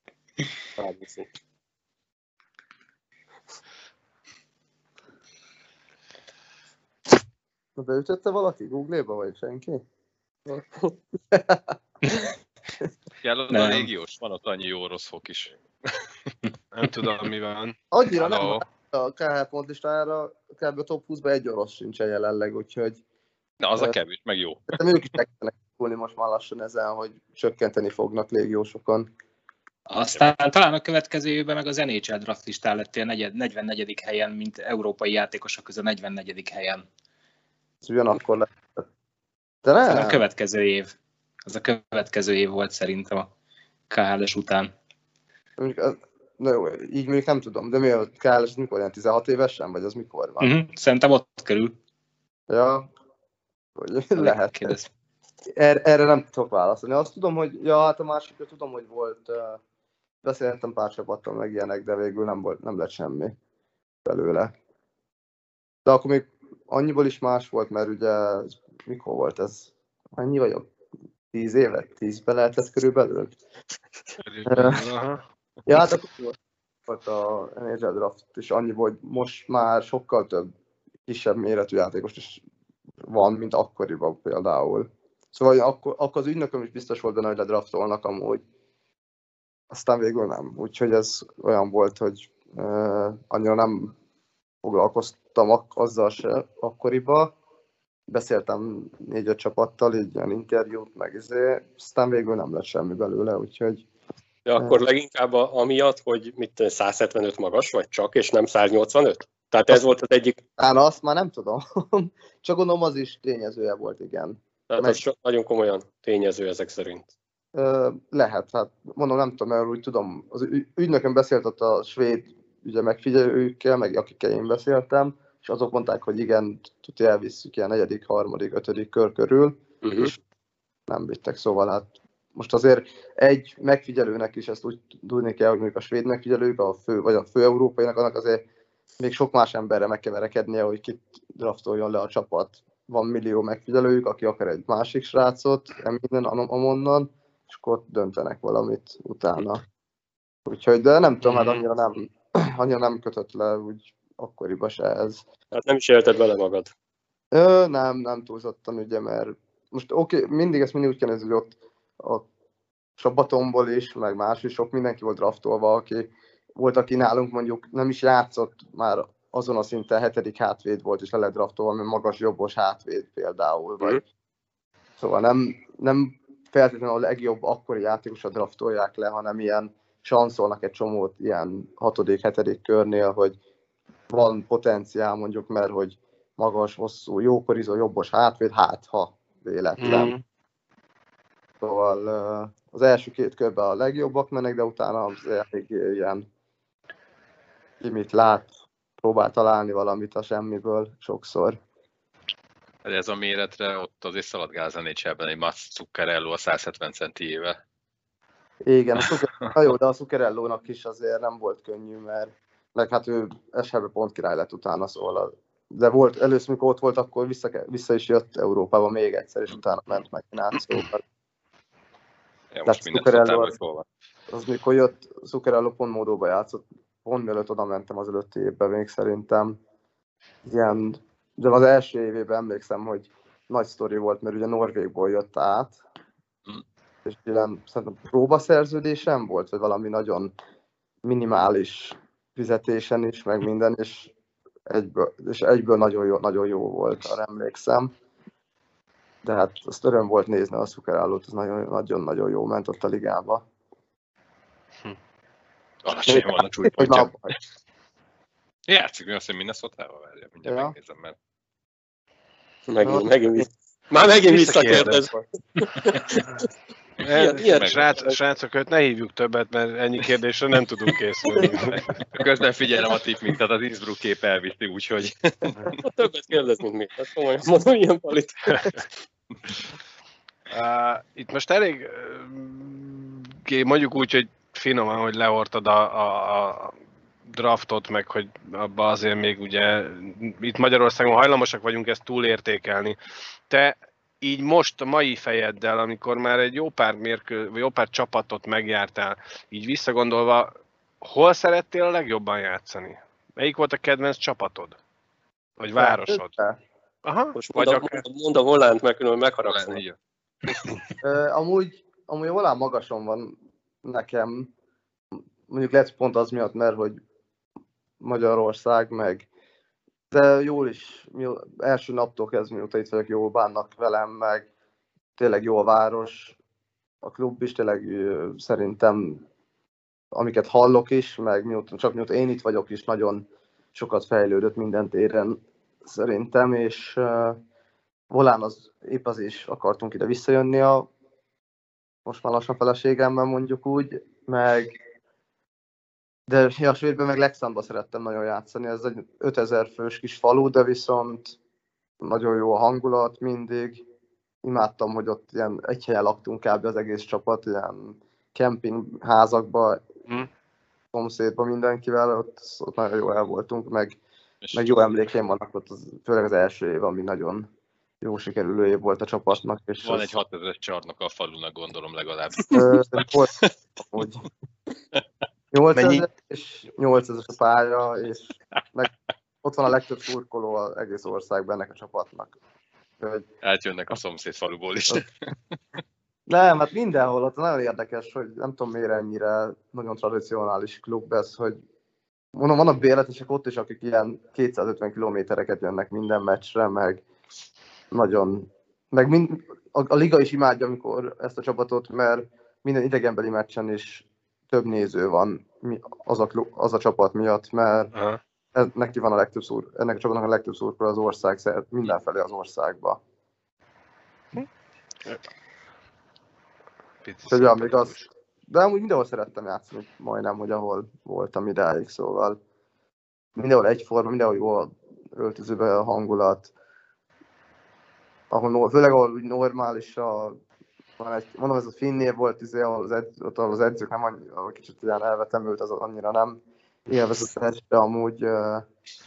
Na, beütötte valaki Google-ba, vagy senki? Kell oda a légiós? Van ott annyi jó orosz fok is. Nem tudom, mi van. Annyira Hello. nem a ká há pont listára, kb. A top húszban egy orosz sincsen jelenleg, úgyhogy... Na, az a kevés, meg jó. De ők is megtennek szólni most már lassan ezen, hogy csökkenteni fognak légiósokon. Aztán talán a következő évben meg az en há el draft listán lettél negyed, negyvennegyedik helyen, mint európai játékosok közül negyvennegyedik helyen. Ez ugyanakkor lett. De nem. A következő év. Az a következő év volt szerintem a ká há es után. Na jó, így még nem tudom, de mi a ká há es mikor ilyen tizenhat évesen, vagy az mikor van? Uh-huh. Szerintem ott kerül. Ja, hogy lehet. Kérdez. Er, erre nem tudok válaszolni. Azt tudom, hogy, ja, hát a másikra tudom, hogy volt, uh, beszéltem pár csapattal meg ilyenek, de végül nem, volt, nem lett semmi belőle. De akkor még annyiból is más volt, mert ugye, mikor volt ez? Annyi vagyok? Tíz évet? Tízbe lehetett körülbelül? Aha. Ja, hát akkor volt a en há el draft, és annyi volt, most már sokkal több kisebb méretű játékos is van, mint akkoriban például. Szóval akkor, akkor az ügynököm is biztos volt benne, hogy ledraftolnak amúgy. Aztán végül nem. Úgyhogy ez olyan volt, hogy uh, annyira nem foglalkoztam ak- azzal se akkoriban. Beszéltem négy-öt csapattal, így ilyen interjút, meg izé, aztán végül nem lett semmi belőle, úgyhogy... De akkor leginkább amiatt, hogy mit száz hetvenöt magas vagy csak, és nem száz nyolcvanöt? Tehát ez azt volt az egyik... Á, na, azt már nem tudom. Csak gondolom az is tényezője volt, igen. Tehát meg... az so, nagyon komolyan tényező ezek szerint. Ö, lehet, hát mondom, nem tudom, mert úgy tudom, az ügynökön beszélt ott a svéd ugye megfigyelőkkel, meg akikkel én beszéltem, és azok mondták, hogy igen, tudja, elvisszük ilyen negyedik, harmadik, ötödik kör körül, uh-huh. és nem vittek, szóval hát most azért egy megfigyelőnek is ezt úgy tudni kell, hogy mondjuk a svéd megfigyelők, a fő, vagy a fő európainak, annak azért még sok más emberre meg kell verekednie, hogy kit draftoljon le a csapat. Van millió megfigyelőjük, aki akar egy másik srácot, minden amonnan, és akkor döntenek valamit utána. Úgyhogy, de nem tudom, hát annyira nem, annyira nem kötött le, úgy akkoriban se ez. Hát nem is élted vele magad? Ö, nem, nem túlzottan, ugye, mert most oké, okay, mindig ezt mindig úgy kell nézni, hogy ott a Sabatonból is, meg más is sok mindenki volt draftolva, aki volt, aki nálunk mondjuk nem is játszott, már azon a szinten hetedik hátvéd volt, és le lett draftolva, mert magas jobbos hátvéd például. Vagy. Mm. Szóval nem, nem feltétlenül a legjobb akkori játékosat draftolják le, hanem ilyen sanszolnak egy csomót ilyen hatodik, hetedik körnél, hogy van potenciál mondjuk, mert hogy magas, hosszú, jókorizó, jobbos hátvéd, hát ha véletlen. Mm. Szóval az első két körben a legjobbak mennek, de utána az elég ilyen ki mit lát, próbál találni valamit a semmiből sokszor. Ez a méretre ott azért szaladgál az en há el-ben egy Mats Zuccarello a száz hetven centiével. Igen, a Zuccarello, jó, de a Zuccarellónak is azért nem volt könnyű, mert meg hát ő es há el-ben pont király lett utána, szóval. De volt, először, mikor ott volt, akkor vissza, vissza is jött Európába még egyszer, és utána ment meg át, szóval. Ja, most Zuccarello az, az mikor jött, Zuccarello pont módóba játszott, pont mielőtt oda mentem az előtti évben még szerintem. Ilyen, de az első évében emlékszem, hogy nagy sztori volt, mert ugye Norvégból jött át, mm. és ilyen szerintem próbaszerződésem volt, vagy valami nagyon minimális fizetésen is, meg minden, és egyből, és egyből nagyon, jó, nagyon jó volt, arra emlékszem. De hát azt öröm volt nézni a Zuccarellót, az nagyon-nagyon jó ment ott a ligába. Hm. Alacsony van a csúlypontja. Játszik, mi azt, hogy Minnesota-val várja, mindjárt ja. Megnézem, mert... Megint, megint vissza. Már megint visszakérdez. Ilyen srác, srácok, őt ne hívjuk többet, mert ennyi kérdésre nem tudunk készülni. Közben figyelem a tipp mintát, az Innsbruck kép elviszi, úgyhogy... Többet kérdez, mint mi. Hát komolyan mondom, ilyen politikát. Uh, itt most elég, uh, mondjuk úgy, hogy finoman, hogy lehortad a, a, a draftot, meg hogy abba azért még ugye itt Magyarországon hajlamosak vagyunk ezt túlértékelni. Te így most a mai fejeddel, amikor már egy jó pár mérkő, vagy jó pár csapatot megjártál, így visszagondolva, hol szerettél a legjobban játszani? Melyik volt a kedvenc csapatod? Vagy városod? Aha, most vagy mondd, akár... mondd a volánt, mert különben megharagszom. amúgy, amúgy a volán magason van nekem, mondjuk lehet pont az miatt, mert hogy Magyarország, meg de jól is, első naptól kezdve, mióta itt vagyok, jól bánnak velem, meg tényleg jó a város, a klub is tényleg szerintem, amiket hallok is, meg mióta, csak mióta én itt vagyok is, nagyon sokat fejlődött minden téren szerintem, és uh, volán az épp az is akartunk ide visszajönni a most már lassan feleségemmel mondjuk úgy, meg de ja, Svédben meg Leksandba szerettem nagyon játszani, ez egy ötezer fős kis falu, de viszont nagyon jó a hangulat mindig. Imádtam, hogy ott ilyen egy helyen laktunk kb. Az egész csapat, ilyen kempingházakban, hmm. szomszédban mindenkivel, ott, ott nagyon jó el voltunk, meg, meg jó emlékeim vannak ott, az, főleg az első év, ami nagyon jó sikerülő év volt a csapatnak. És van az... egy hatezer csarnok a falunak, gondolom legalább. Volt, hogy nyolcezer és nyolcezer a pálya, és meg ott van a legtöbb szurkoló az egész országban ennek a csapatnak. Hogy... Átjönnek a szomszéd faluból is. Nem, hát mindenhol, ott nagyon érdekes, hogy nem tudom miért ennyire nagyon tradicionális klub ez, hogy mondom, vannak béletesek ott is, akik ilyen kétszázötven kilométereket jönnek minden meccsre, meg nagyon, meg mind, a, a liga is imádja, amikor ezt a csapatot, mert minden idegenbeli meccsen is több néző van az a, klub, az a csapat miatt, mert uh-huh. ez, neki van a legtöbb szúr, ennek a csapatnak a legtöbb szurkoló az ország, mindenfelé az országba. Hm. Úgyhogy ja, még az, de amúgy mindenhol szerettem játszani, majdnem, hogy ahol voltam idáig, szóval mindenhol egyforma, mindenhol jó öltözőben a hangulat, ahol, főleg ahol úgy normális a, van egy, mondom, ez a finnél volt, izé, ahol az, edz, ott, ahol az edzők nem annyira, kicsit ilyen elvetemült, az annyira nem élvezetes, de amúgy uh,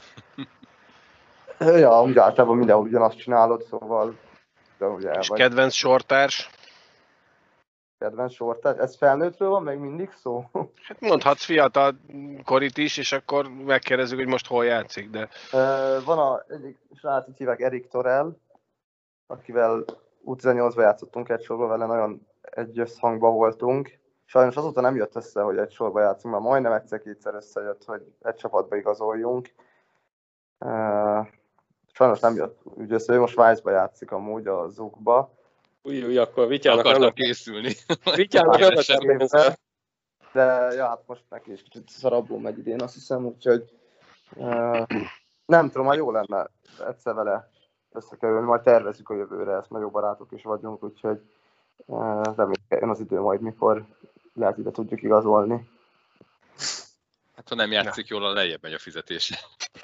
ja, úgy általában mindenhol ugyanazt csinálod, szóval de ugye és vagy. Kedvenc sortárs? Kedvenc sortárs? Ez felnőttről van még mindig szó? Hát mondhatsz fiatal korit is, és akkor megkérdezzük, hogy most hol játszik, de... Uh, van a egyik srác, így hívják Erik Torell, akivel U tizennyolcban játszottunk egy sorban, vele nagyon egy összhangban voltunk. Sajnos azóta nem jött össze, hogy egy sorba játszunk, mert majdnem egyszer-kétszer összejött, hogy egy csapatba igazoljunk. Uh, sajnos nem jött úgy össze, ő most Svájcba játszik amúgy a zukba. Új, új, akkor Vityának akarnak nem készülni. Vityának nem de ja, hát most neki is kicsit szarabbul megy idén, azt hiszem, úgyhogy uh, nem tudom, már jó lenne egyszer vele összekerülni, majd tervezzük a jövőre, ezt már jó barátok is vagyunk, úgyhogy uh, remélem az idő majd, mikor lehet ide tudjuk igazolni. Hát ha nem játszik jól, a lejjebb megy a fizetése.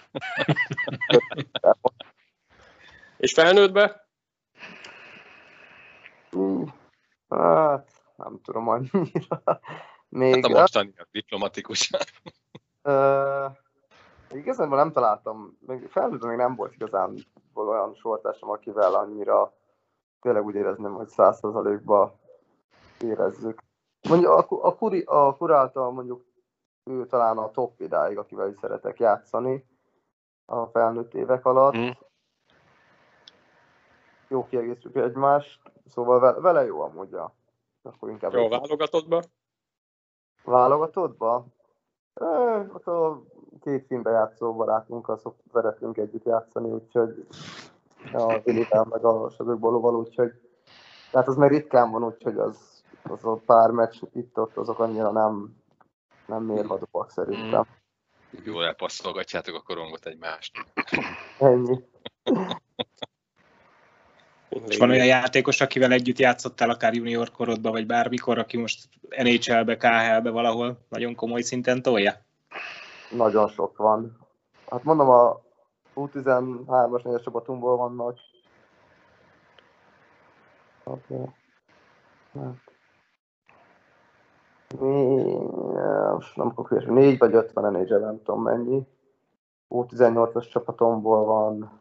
És felnőttbe? Hát, nem tudom, majd még... Hát a mostaniak diplomatikusan. Uh, igazából nem találtam, még felnőttben még nem volt igazán olyan sortársam, akivel annyira tényleg úgy érezném, hogy száz százalékban érezzük. Mondjuk a, a, kuri, a kuráltal mondjuk ő talán a top idáig, akivel is szeretek játszani a felnőtt évek alatt. Mm. Jó kiegészítjük egymást, szóval vele, vele jó amúgy. Ja. Akkor inkább jó, válogatottba? Válogatottba? Eh, ott a két filmbe játszó barátunkkal szoktunk, szeretünk együtt játszani, úgyhogy a Vilivel meg a Södökbolóval, úgyhogy tehát az meg ritkán van, úgyhogy az, az a pár meccs itt-ott, azok annyira nem, nem mérvadóak szerintem. Mm. Jól elpasszolgatjátok a korongot egymást. Ennyi. És van olyan játékos, akivel együtt játszottál akár junior korodban, vagy bármikor, aki most en há el-be, ká há el-be valahol nagyon komoly szinten tolja? Nagyon sok van. Hát mondom, a U tizenhármas négyes csapatunkból vannak. Okay. Most nem konkrétan, négy vagy ötven en há el, nem tudom mennyi. U tizennyolcas csapatomból van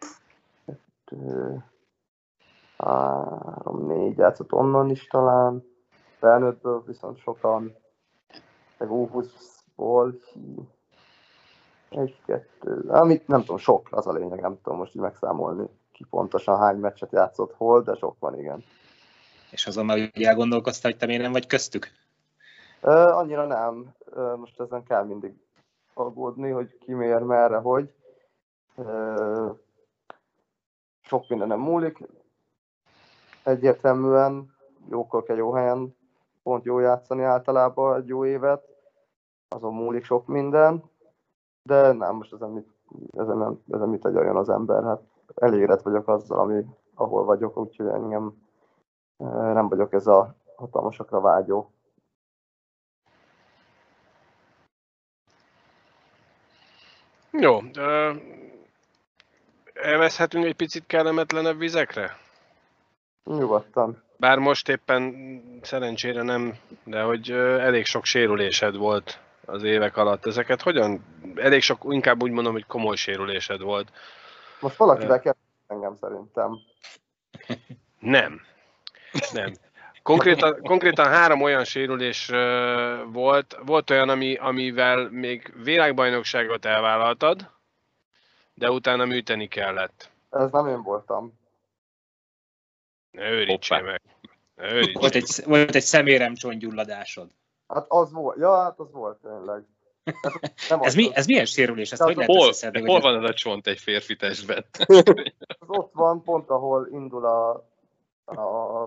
három, négy játszott onnan is talán. Felnőttből viszont sokan. Meg U húszból egy, kettő, amit nem tudom, sok az a lényeg, nem tudom most így megszámolni ki pontosan hány meccset játszott hol, de sok van, igen. És azon már úgy elgondolkoztál, hogy te miért nem vagy köztük? Uh, annyira nem. Uh, most ezen kell mindig aggódni, hogy ki miért, merre, hogy. Uh, sok minden nem múlik. Egyértelműen jókor kell jó helyen, pont jó játszani általában egy jó évet. Azon múlik sok minden. De nem, most ezen mit, ezen, nem, ezen mit agyaljon az ember. Hát elégedett vagyok azzal, ami, ahol vagyok, úgyhogy engem uh, nem vagyok ez a hatalmasakra vágyó. Jó, elveszhetünk egy picit kellemetlenebb vizekre? Nyugodtan. Bár most éppen szerencsére nem, de hogy elég sok sérülésed volt az évek alatt. Ezeket hogyan? Elég sok, inkább úgy mondom, hogy komoly sérülésed volt. Most valakivel kell engem szerintem. Nem. Nem. Konkrétan, konkrétan három olyan sérülés uh, volt. Volt olyan, ami, amivel még világbajnokságot elvállaltad, de utána műteni kellett. Ez nem én voltam. Ne őrítsél meg. Ne őrítsél. Volt egy, volt egy szeméremcsontgyulladásod. Hát az volt. Ja, hát az volt tényleg. Nem ez, mi, ez milyen sérülés? Ezt hogy lehet hol, összeszedni? Hol van ez a csont egy férfi testben? Az ott van, pont ahol indul a... a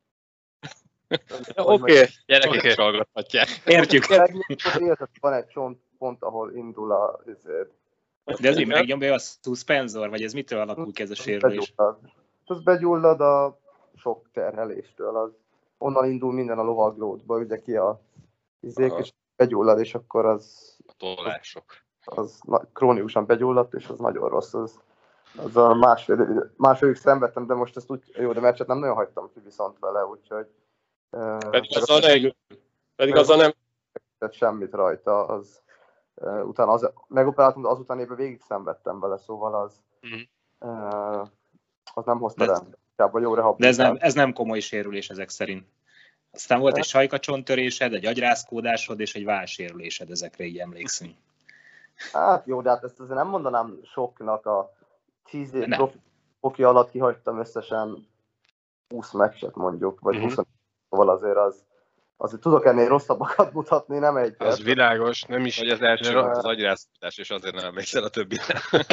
Oké, okay. Gyerekek is hallgathatják. Értjük. Érted, van egy csont pont, ahol indul a... De ez mi megnyomja a szuszpenzor, vagy ez mitől alakul ki ez a sérülés? Az begyullad a sok terheléstől, az onnan indul minden a lovaglódba, ugye ki a izék, és begyullad, és akkor az... A tollások. Az, az krónikusan begyulladt, és az nagyon rossz. Az, az a másfél, másfélig szenvedtem, de most ezt úgy, jó, de meccset nem nagyon hagytam ki viszont vele, úgyhogy... Pedig uh, azzal nem... Pedig azzal nem... Tehát semmit rajta, az... Uh, utána az, megoperáltam, de azután évben végig szenvedtem vele, szóval az... Mm. Uh, az nem hozta rá. Jó rehabilitáció. De ez nem, ez nem komoly sérülés ezek szerint. Aztán volt egy sajkacsontörésed, egy agyrázkódásod és egy vállsérülésed, ezekre így emlékszünk. Hát jó, de hát ezt azért nem mondanám soknak, a tíz év profi alatt kihagytam összesen húsz meccset mondjuk, vagy uh-huh. húsz, szóval azért az, azért tudok ennél rosszabbakat mutatni, nem egy. Az világos, nem is. Hogy az első volt az agyrázkódás, és azért nem emlékszel a többire.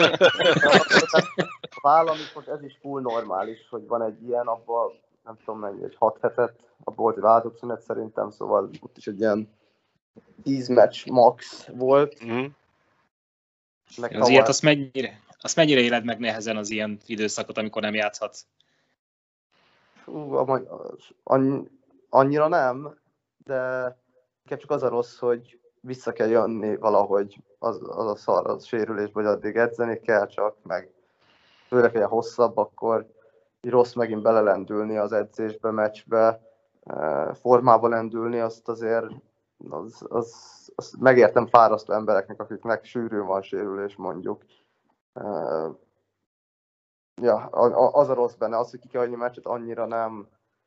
A vállam is, ez is full normális, hogy van egy ilyen, abban nem tudom mennyi, egy hat hetet, abban volt egy váltott szünet szerintem, szóval ott is egy ilyen tíz meccs max volt. Mm. Az tavaly... ilyet azt mennyire, azt mennyire éled meg nehezen az ilyen időszakot, amikor nem játszhatsz? Hú, annyira nem, de csak az a rossz, hogy vissza kell jönni valahogy az, az a szar, az sérülés, vagy addig edzeni kell csak, meg főleg, hogy hosszabb, akkor rossz megint belelendülni az edzésbe, meccsbe, formába lendülni, azt azért az, az, az megértem fárasztó embereknek, akiknek sűrűn van sérülés mondjuk. Ja, az a rossz benne, az, hogy ki kell hagyni meccset, annyira nem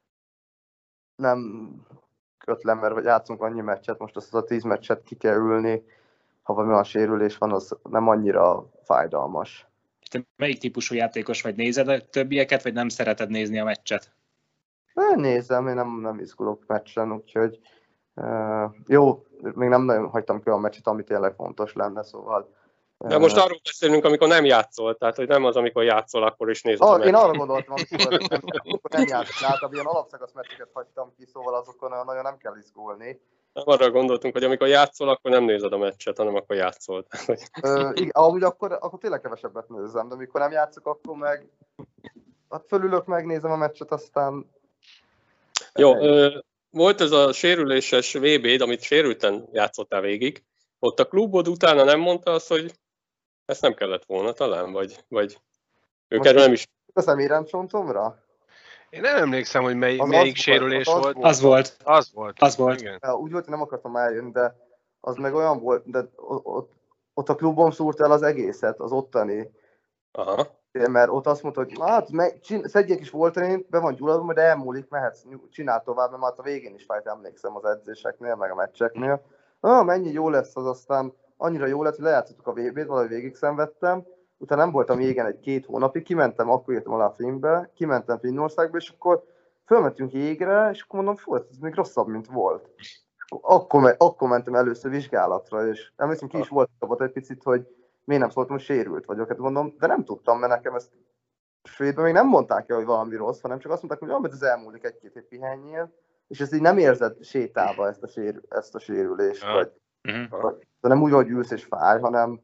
nem kötlem, mert játszunk annyi meccset, most azt a tíz meccset ki kell ülni, ha valami olyan sérülés van, az nem annyira fájdalmas. Te melyik típusú játékos vagy? Nézed a többieket, vagy nem szereted nézni a meccset? Én nézem, én nem, nem izgulok meccsen, úgyhogy uh, jó, még nem nagyon hagytam ki a meccset, ami tényleg fontos lenne, szóval... Uh, De most arról beszélünk, amikor nem játszol, tehát hogy nem az, amikor játszol, akkor is nézed a meccset. Én arra gondoltam, amikor nem, amikor nem játszol, általában ilyen alapszakasz meccseket hagytam ki, szóval azokon nagyon nem kell izgulni. Nem arra gondoltunk, hogy amikor játszol, akkor nem nézed a meccset, hanem akkor játszol. Ö, igen, amúgy akkor, akkor tényleg kevesebbet nézem, de amikor nem játszok, akkor meg hát fölülök, megnézem a meccset, aztán... Jó, ö, volt ez a sérüléses vé béd, amit sérülten játszottál végig. Ott a klubod utána nem mondta azt, hogy ezt nem kellett volna talán, vagy, vagy ők erről nem is... A szeméremcsontomra? Én nem emlékszem, hogy mely, Az melyik az sérülés volt, volt. Az volt. Az volt. Az volt. Igen. Ja, úgy volt, hogy nem akartam eljönni, de az meg olyan volt, de ott, ott a klubom szúrt el az egészet, az ottani. Aha. Mert ott azt mondta, hogy hát szedjék is volt én, be van gyulladva, majd elmúlik, mehetsz, csinál tovább, mert már a végén is fájt, emlékszem az edzéseknél, meg a meccseknél. Ah, mennyi jó lesz az, aztán annyira jó lett, hogy lejátszottuk a vé bét, valahogy végig szenvedtem, utána nem voltam jégen egy-két hónapig, kimentem, akkor jöttem alá a filmbe, kimentem Finnországba, és akkor fölmentünk jégre, és akkor mondom, fú, ez még rosszabb, mint volt. Akkor, akkor mentem először vizsgálatra, és emlékszem, ki is volt egy picit, hogy miért nem szóltam, hogy sérült vagyok. Hát mondom, de nem tudtam, mert nekem ezt Svédben még nem mondták el, hogy valami rossz, hanem csak azt mondták, hogy amit az elmúlik egy-két hét pihenjél, és ezt így nem érzed sétálva ezt a, sér, ezt a sérülést, Ja. vagy, Uh-huh. vagy de nem úgy, hogy ülsz és fáj, hanem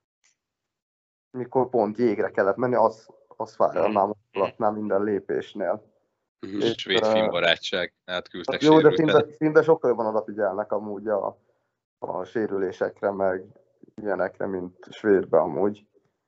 mikor pont jégre kellett menni, az, az fáj, Mhm. már alattnál minden lépésnél. És, Svéd uh, filmbarátság, átküldtek jó, de sérülten. filmben, filmben sokkal jobban odafigyelnek amúgy a, a sérülésekre, meg ilyenekre, mint Svédben amúgy.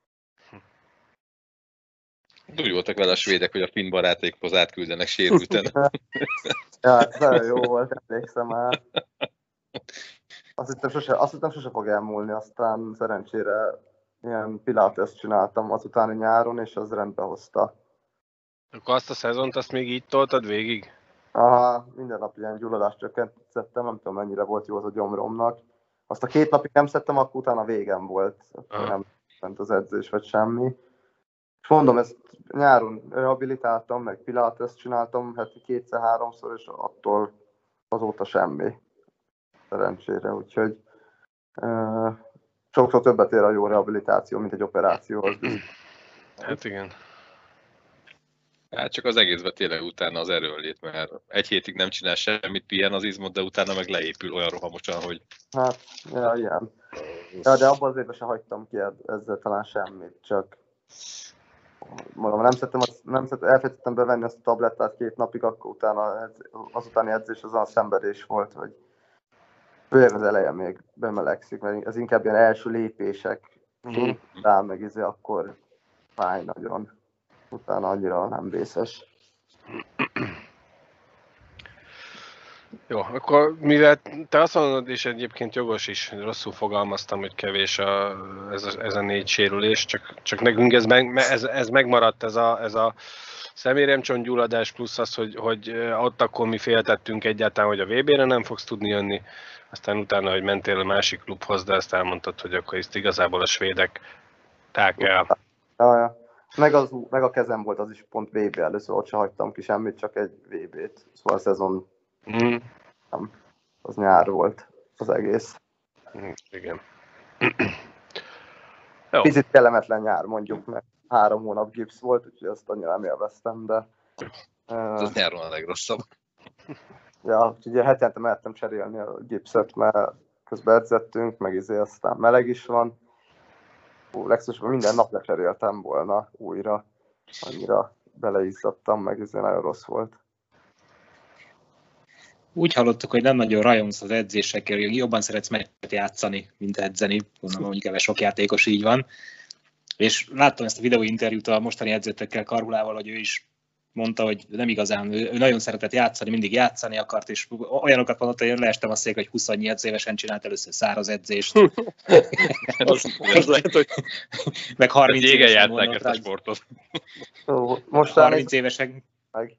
Úgy voltak vele a svédek, hogy a finn barátaikhoz átküldenek sérülten. Ja, ez nagyon jó volt, emlékszem már. Azt hittem sose, azt hittem sose fog elmúlni, aztán szerencsére ilyen pilates csináltam azutáni nyáron, és az rendbe hozta. Akkor azt a szezont, azt még így toltad végig? Aha, minden nap ilyen gyulladást csökkentettem, nem tudom mennyire volt jó az a gyomromnak. Azt a két napig nem szedtem, akkor utána végem volt. Akkor nem ment az edzés, vagy semmi. És mondom, ezt nyáron rehabilitáltam, meg pilates csináltam, heti kétszer-háromszor, és attól azóta semmi. Szerencsére, úgyhogy uh, sokszor többet ér a jó rehabilitáció, mint egy operáció. Az Hát igen. Hát csak az egészben tényleg utána az erőnlét, mert egy hétig nem csinál semmit, pihen az izmot, de utána meg leépül olyan rohamosan, hogy... Hát, ja, igen. Ja, de abban az évben sem hagytam ki ezzel talán semmit, csak mondom, nem szedtem, nem szedtem, elfelejtettem bevenni azt a tablettát két napig, akkor utána az utáni edzés az olyan szenvedés volt, hogy főleg az eleje még bemelegszik, mert ez inkább ilyen első lépések, Mm. rá meg izé, akkor fáj nagyon. Utána annyira nem vészes. Jó, akkor mivel te azt mondod, és egyébként jogos is, rosszul fogalmaztam, hogy kevés a, ez, a, ez a négy sérülés, csak, csak nekünk ez, meg, ez, ez megmaradt, ez a, ez a szeméremcsontgyulladás plusz az, hogy, hogy ott akkor mi féltettünk egyáltalán, hogy a vé bére nem fogsz tudni jönni, aztán utána, hogy mentél a másik klubhoz, de ezt elmondtad, hogy akkor ezt igazából a svédek ták el. Ja, ja. Meg, az, meg a kezem volt az is pont vé bé, először ott se hagytam ki semmit, csak egy vé bét. Szóval a szezon Mm. nem, az nyár volt az egész. Mm, igen. Picit kellemetlen nyár mondjuk, mert három hónap gipsz volt, úgyhogy azt annyira nem élveztem, de... Ez Uh, az nyáron a legrosszabb. ja, ugye hetente mehettem cserélni a gipszet, mert közben edzettünk, meg izé aztán meleg is van. Hú, legszívesebben minden nap lecseréltem volna újra. Annyira beleizzadtam, meg izé nagyon rossz volt. Úgy hallottuk, hogy nem nagyon rajongsz az edzésekkel, hogy jobban szeretsz meccset játszani, mint edzeni. Gondolom, hogy kevés sok játékos így van. És láttam ezt a videóinterjút a mostani edzőtekkel, Karhulával, hogy ő is mondta, hogy nem igazán, ő nagyon szeretett játszani, mindig játszani akart, és olyanokat mondott, hogy leestem a szék, hogy huszonnyolc évesen csinált először száraz edzést. az, az lehet, hogy... Meg harminc Jégen évesen járták gondolt ezt rá, a sportot. Most harminc évesen, meg.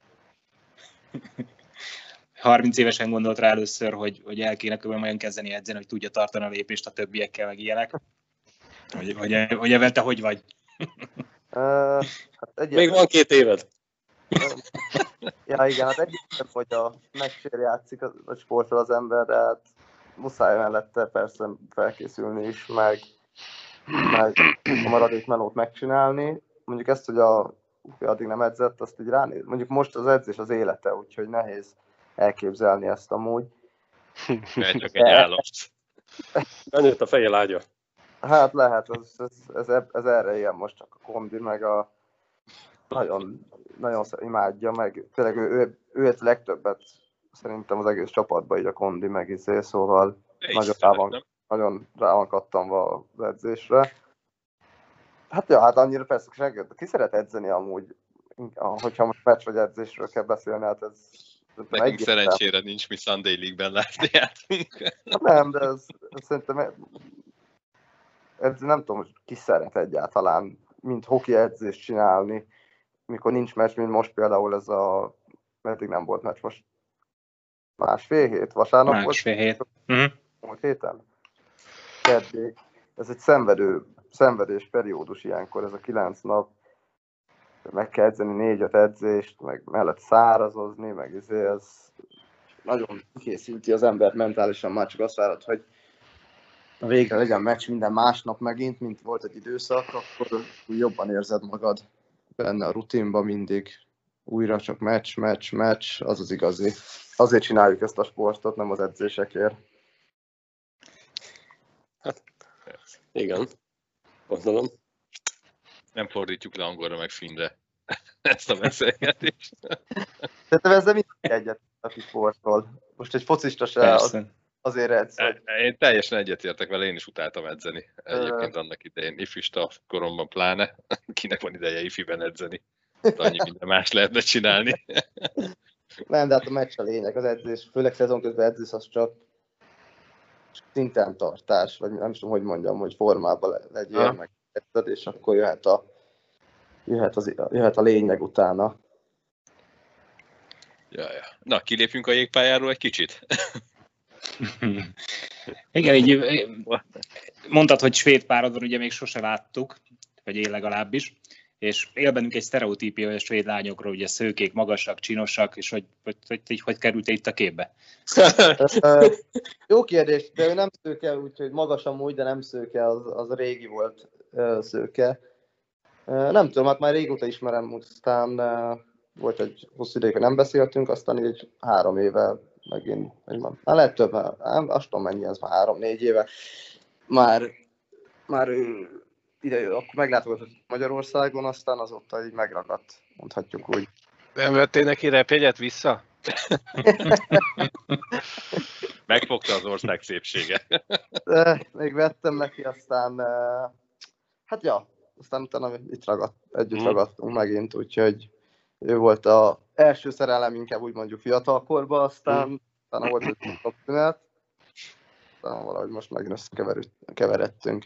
harminc évesen gondolt rá először, hogy, hogy el kéne különben kezdeni edzeni, hogy tudja tartani a lépést a többiekkel, meg ilyenek. Hogy, hogy, hogy Evel, te hogy vagy? Uh, hát Még van két éved. Ja igen, hát egyébként, hogy a meccsér játszik a, a sportról az ember, de hát muszáj mellette persze felkészülni is, meg, meg a maradék melót megcsinálni. Mondjuk ezt, hogy a hogy addig nem edzett, azt így ránéz. Mondjuk most az edzés az élete, úgyhogy nehéz elképzelni ezt amúgy. Mert csak egy állam. Benőtt a feje lágya. Hát lehet, ez, ez, ez, ez erre ilyen most csak a kondi, meg a nagyon, nagyon imádja, meg tényleg ő, ő, ő legtöbbet szerintem az egész csapatban így a kondi, meg izé, szóval nagyon rá, van, nagyon rá van kattanva az edzésre. Hát ja, hát annyira persze, ki szeret edzeni amúgy. hogyha most meccs vagy edzésről kell beszélni, hát ez... ez nekünk szerencsére nincs, mi Sunday League-ben látni játszunk. Nem, de ez, ez szerintem... Ez nem tudom, hogy ki szeret egyáltalán, mint hoki edzést csinálni, mikor nincs meccs, mint most például ez a... Meddig nem volt meccs most? Másfél hét? Vasárnap volt? Másfél hét. Uh-huh. Múlt héten? Keddig. Ez egy szenvedő, szenvedés periódus ilyenkor, ez a kilenc nap. Meg kell edzeni négy-öt edzést, meg mellett szárazozni, meg ezért ez nagyon készíti az embert mentálisan, már csak azt várod, hogy a végre legyen meccs minden másnap megint, mint volt egy időszak, akkor jobban érzed magad benne a rutinban mindig. Újra csak meccs, meccs, meccs, az az igazi. Azért csináljuk ezt a sportot, nem az edzésekért. Hát, igen, gondolom. Nem fordítjuk le angolra meg finnre ezt a beszélgetést. Szerintem ezzel mindenki egyet, aki sportol. Most egy focista se az, azért edz. Én teljesen egyetértek vele, én is utáltam edzeni. Egyébként annak idején, ifista koromban pláne, kinek van ideje ifiben edzeni. Annyi minden más lehetne csinálni. Nem, de hát a meccs a lényeg, az edzés, főleg szezon közben edzés, az csak szinten tartás, vagy nem tudom, hogy mondjam, hogy formában legyél, meg edzed, és akkor jöhet a, jöhet, az, jöhet a lényeg utána. Ja, ja. Na, kilépjünk a jégpályáról egy kicsit. Igen, így mondtad, hogy svéd párod van, ugye még sose láttuk, vagy én legalábbis, és él bennünk egy sztereotípia, hogy a svéd lányokról ugye szőkék, magasak, csinosak, és hogy hogy, hogy, hogy, hogy került itt a képbe? Jó kérdés, de ő nem szőke, úgyhogy magas amúgy, de nem szőke, az, az régi volt szőke. Nem tudom, hát már régóta ismerem, aztán volt egy hosszú ideig, nem beszéltünk, aztán így három éve megint, már lehet több, nem, azt tudom mennyi, ez már három-négy éve, már, már ő ide, akkor meglátogatott Magyarországon, aztán azóta így megragadt, mondhatjuk úgy. Nem vettél neki repjegyet vissza? Megfogta az ország szépsége. De még vettem neki, aztán hát ja, aztán utána itt ragadt, együtt hmm. ragadtunk megint, úgyhogy ő volt az első szerelem, inkább úgy mondjuk fiatalkorban, aztán hmm. utána volt egy szünet, aztán valahogy most megint összekeveredtünk.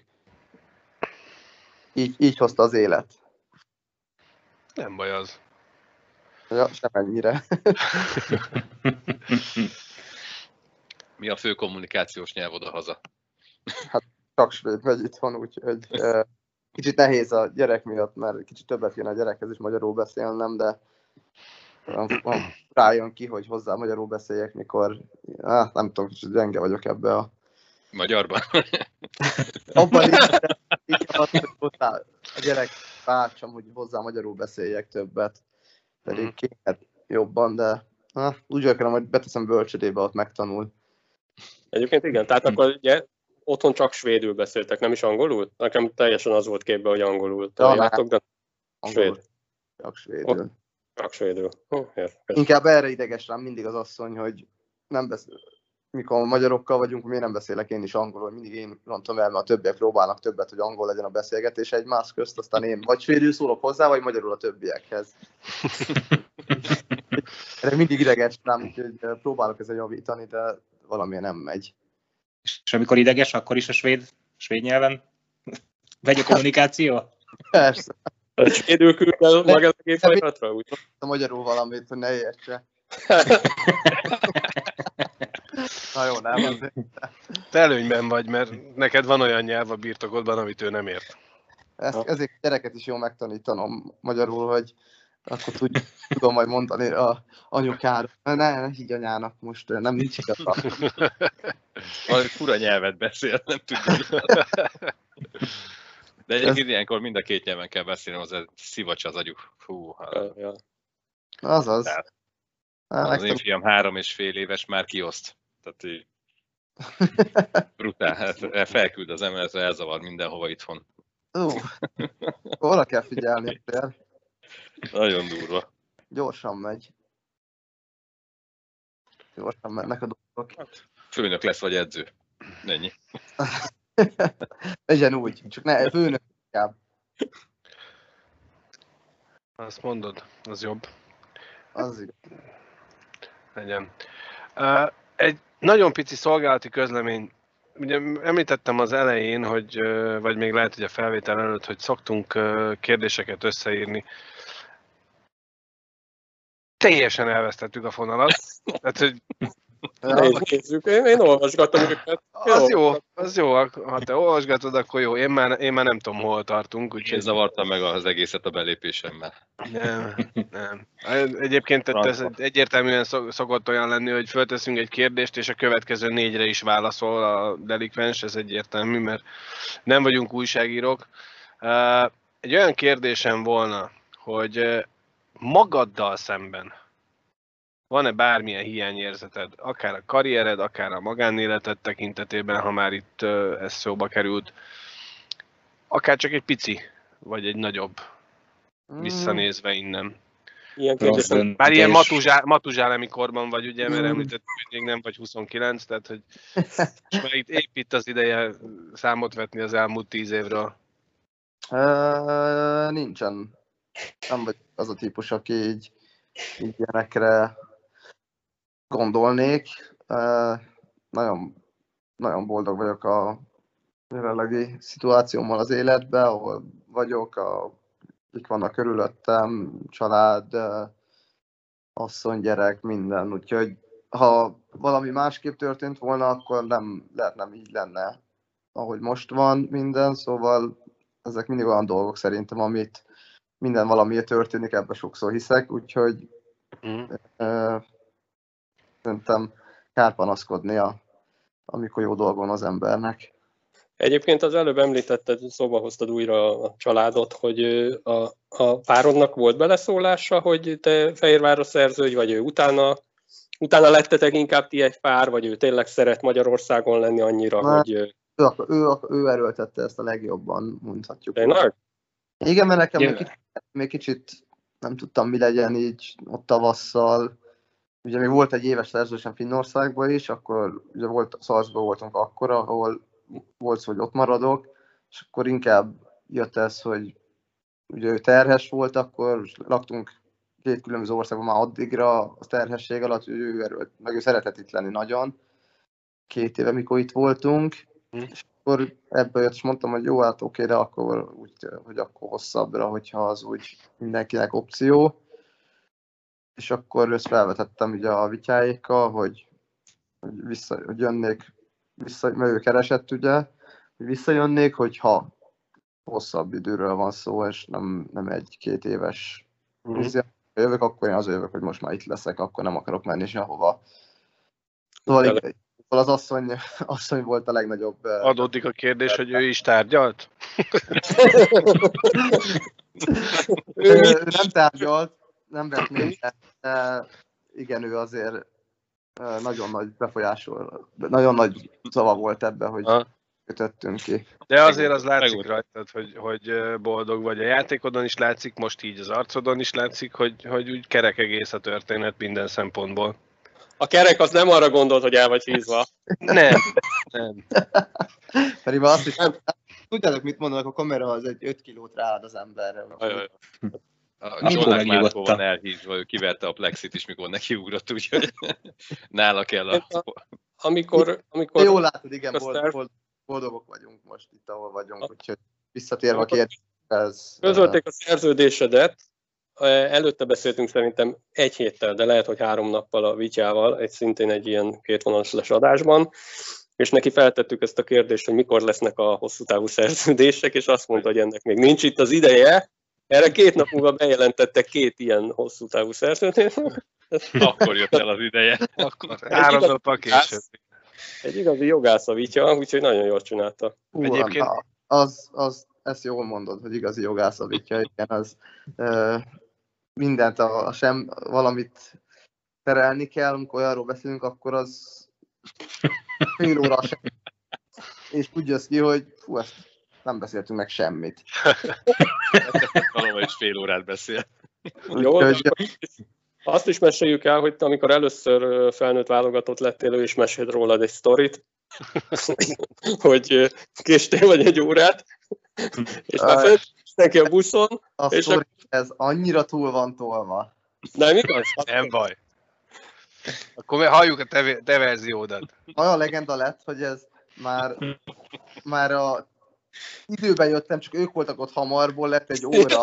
Így, így hozta az élet. Nem baj az. Ja, semennyire. Mi a fő kommunikációs nyelv oda-haza? Hát csak svéd megy itthon, úgyhogy uh, kicsit nehéz a gyerek miatt, mert kicsit többet kéne a gyerekhez is magyarul beszélnem, de uh, rájön ki, hogy hozzá magyarul beszéljek, mikor, ah, nem tudom, kicsit gyenge vagyok ebbe a... Magyarban? Abban is, így az, hogy hozzá a gyerek bácsam, hogy hozzá magyarul beszéljek többet. Pedig mm. kéne jobban, de ah, úgy akarom, hogy beteszem bölcsödébe, ott megtanul. Egyébként igen, tehát akkor ugye otthon csak svédül beszéltek, nem is angolul? Nekem teljesen az volt képbe, hogy angolul találjátok, de angolul. Svéd. Csak svédül. Oh, csak svédül. Oh, inkább erre ideges rám mindig az asszony, hogy nem beszél. Mikor magyarokkal vagyunk, miért nem beszélek én is angolul, mindig én rontom el, mert a többiek próbálnak többet, hogy angol legyen a beszélgetés egymás közt, aztán én vagy svédül szólok hozzá, vagy magyarul a többiekhez. Erre mindig ideges rám, úgyhogy próbálok ezzel javítani, de valamilyen nem megy. És amikor ideges, akkor is a svéd, svéd nyelven megy a kommunikáció? Persze. A svédül küld el magad a gépfajratra, úgy? A magyarul valamit, hogy ne értse. Na jó, nem azért. Te előnyben vagy, mert neked van olyan nyelv a birtokodban, amit ő nem ért. Ezt, ezért gyereket is jól megtanítanom magyarul, hogy akkor tud, tudom majd mondani a anyukára. Ne, ne higgy anyának most, nem nincs igaza. Valami fura nyelvet beszél, nem tudjuk. De egyébként ilyenkor mind a két nyelven kell beszélni, az szivacs az agyuk. Hú, hát. Ja. Azaz. Tehát, az én fiam három és fél éves már kioszt. Tehát így brutál. Felküld az emeletre, elzavar mindenhova itthon. Ó, oda kell figyelni. Fél. Nagyon durva. Gyorsan megy. Gyorsan mennek a dolgok. Főnök lesz vagy edző. Ennyi. Legyen úgy, csak ne, főnök inkább. Azt mondod, az jobb. Az igaz. Legyen. Uh, egy nagyon pici szolgálati közlemény. Ugye említettem az elején, hogy, uh, vagy még lehet, hogy a felvétel előtt, hogy szoktunk uh, kérdéseket összeírni. Teljesen elvesztettük a fonalat. Tehát, hogy Nézzük, én, én olvasgatom őket. az jó, az jó, ha te olvasgatod, akkor jó. Én már, én már nem tudom, hol tartunk. Én Úgyhogy... zavartam meg az egészet a belépésemmel. Nem, nem. Egyébként ez egyértelműen szokott olyan lenni, hogy fölteszünk egy kérdést, és a következő négyre is válaszol a delikvens, ez egyértelmű, mert nem vagyunk újságírók. Egy olyan kérdésem volna, hogy magaddal szemben van-e bármilyen hiányérzeted, akár a karriered, akár a magánéleted tekintetében, ha már itt ez szóba került, akár csak egy pici, vagy egy nagyobb, visszanézve innen. Ilyen kérdésem. Már ilyen matuzsá, matuzsálemi korban vagy, ugye, mert említett, hogy még nem vagy huszonkilenc, tehát hogy és már itt épp itt az ideje számot vetni az elmúlt tíz évről. Uh, nincsen. Nem vagy az a típus, aki így, így ilyenekre gondolnék. Uh, nagyon, nagyon boldog vagyok a jelenlegi szituációmmal az életben, ahol vagyok, a, itt vannak körülöttem, család, uh, asszony, gyerek, minden. Úgyhogy ha valami másképp történt volna, akkor nem lehet, nem így lenne, ahogy most van minden, szóval ezek mindig olyan dolgok szerintem, amit minden valamiért történik, ebben sokszor hiszek, úgyhogy mm. uh, szerintem kár panaszkodnia, amikor jó dolgon az embernek. Egyébként az előbb említetted, szóba hoztad újra a családot, hogy a, a párodnak volt beleszólása, hogy te Fehérváros szerződj, vagy ő utána, utána lettetek inkább ti egy pár, vagy ő tényleg szeret Magyarországon lenni annyira, Na, hogy... Ő, ő, ő erőltette ezt a legjobban, mondhatjuk. Tényleg? Igen, mert nekem még kicsit, még kicsit nem tudtam, mi legyen így ott tavasszal. Ugye még volt egy éves szerződésem Finnországban is, akkor ugye volt, Szarcban voltunk akkor, ahol volt szó, hogy ott maradok, és akkor inkább jött ez, hogy ugye ő terhes volt, akkor laktunk két különböző országban már addigra a terhesség alatt, hogy ő erőlt, meg ő szeretett itt lenni nagyon, két éve, mikor itt voltunk, mm. és akkor ebből jött, és mondtam, hogy jó, hát oké, de akkor úgy, hogy akkor hosszabbra, hogyha az úgy mindenkinek opció. És akkor ezt felvetettem ugye a vityáékkal, hogy, hogy, vissza, hogy jönnék, vissza, mert ő keresett ugye, hogy visszajönnék, hogyha hosszabb időről van szó, és nem, nem egy-két éves mm. jövök, akkor én az jövök, hogy most már itt leszek, akkor nem akarok menni sehova. Szóval az asszony, asszony volt a legnagyobb... Adódik a kérdés, hogy ő is tárgyalt? ő, ő nem tárgyalt, nem vett még, de igen, ő azért nagyon nagy befolyásol, nagyon nagy szava volt ebben, hogy ha. kötöttünk ki. De azért az látszik rajtad, hogy, hogy boldog vagy. A játékodon is látszik, most így az arcodon is látszik, hogy, hogy úgy kerek egész a történet minden szempontból. A kerek az nem arra gondolt, hogy el vagy hízva. Nem, nem. Pedig azt is nem. Tudjátok, mit mondanak, a kamera az egy öt kilót ráad az emberre. Ajaj. A Johnnak már van elhívva, ő kiverte a plexit is, mikor nekiugrott, úgyhogy nála kell a... Amikor, amikor... Jól látod, igen, boldog, boldog, boldogok vagyunk most itt, ahol vagyunk, úgyhogy visszatérve a kérdéshez... Közölték a szerződésedet, előtte beszéltünk szerintem egy héttel, de lehet, hogy három nappal a Vityával, egy szintén egy ilyen kétvonalas adásban, és neki feltettük ezt a kérdést, hogy mikor lesznek a hosszú távú szerződések, és azt mondta, hogy ennek még nincs itt az ideje. Erre két nap múlva bejelentettek két ilyen hosszú távú szerződést. Akkor jött el az ideje. Akkor három nappal később. Egy igazi jogász a Vitya, úgyhogy nagyon jól csinálta. Hú, Egyébként... az, az, ezt jól mondod, hogy igazi jogász a Vitya, igen, az uh, mindent, a, a sem valamit terelni kell, amikor arról beszélünk, akkor az fél óra sem. És úgy jössz ki, hogy fú, ezt nem beszéltünk meg semmit. Valóban is fél órát beszél. Jó, azt is meséljük el, hogy amikor először felnőtt válogatott lettél, ő is mesélt rólad egy sztorit, hogy késtél vagy egy órát, és már föl, neki a buszon, A és sztori, ez annyira túl van tolva. nem igaz? Nem baj. Akkor mi halljuk a te, te verziódat. Olyan legenda lett, hogy ez már, már a időben jöttem, csak ők voltak ott hamarból, lett egy óra.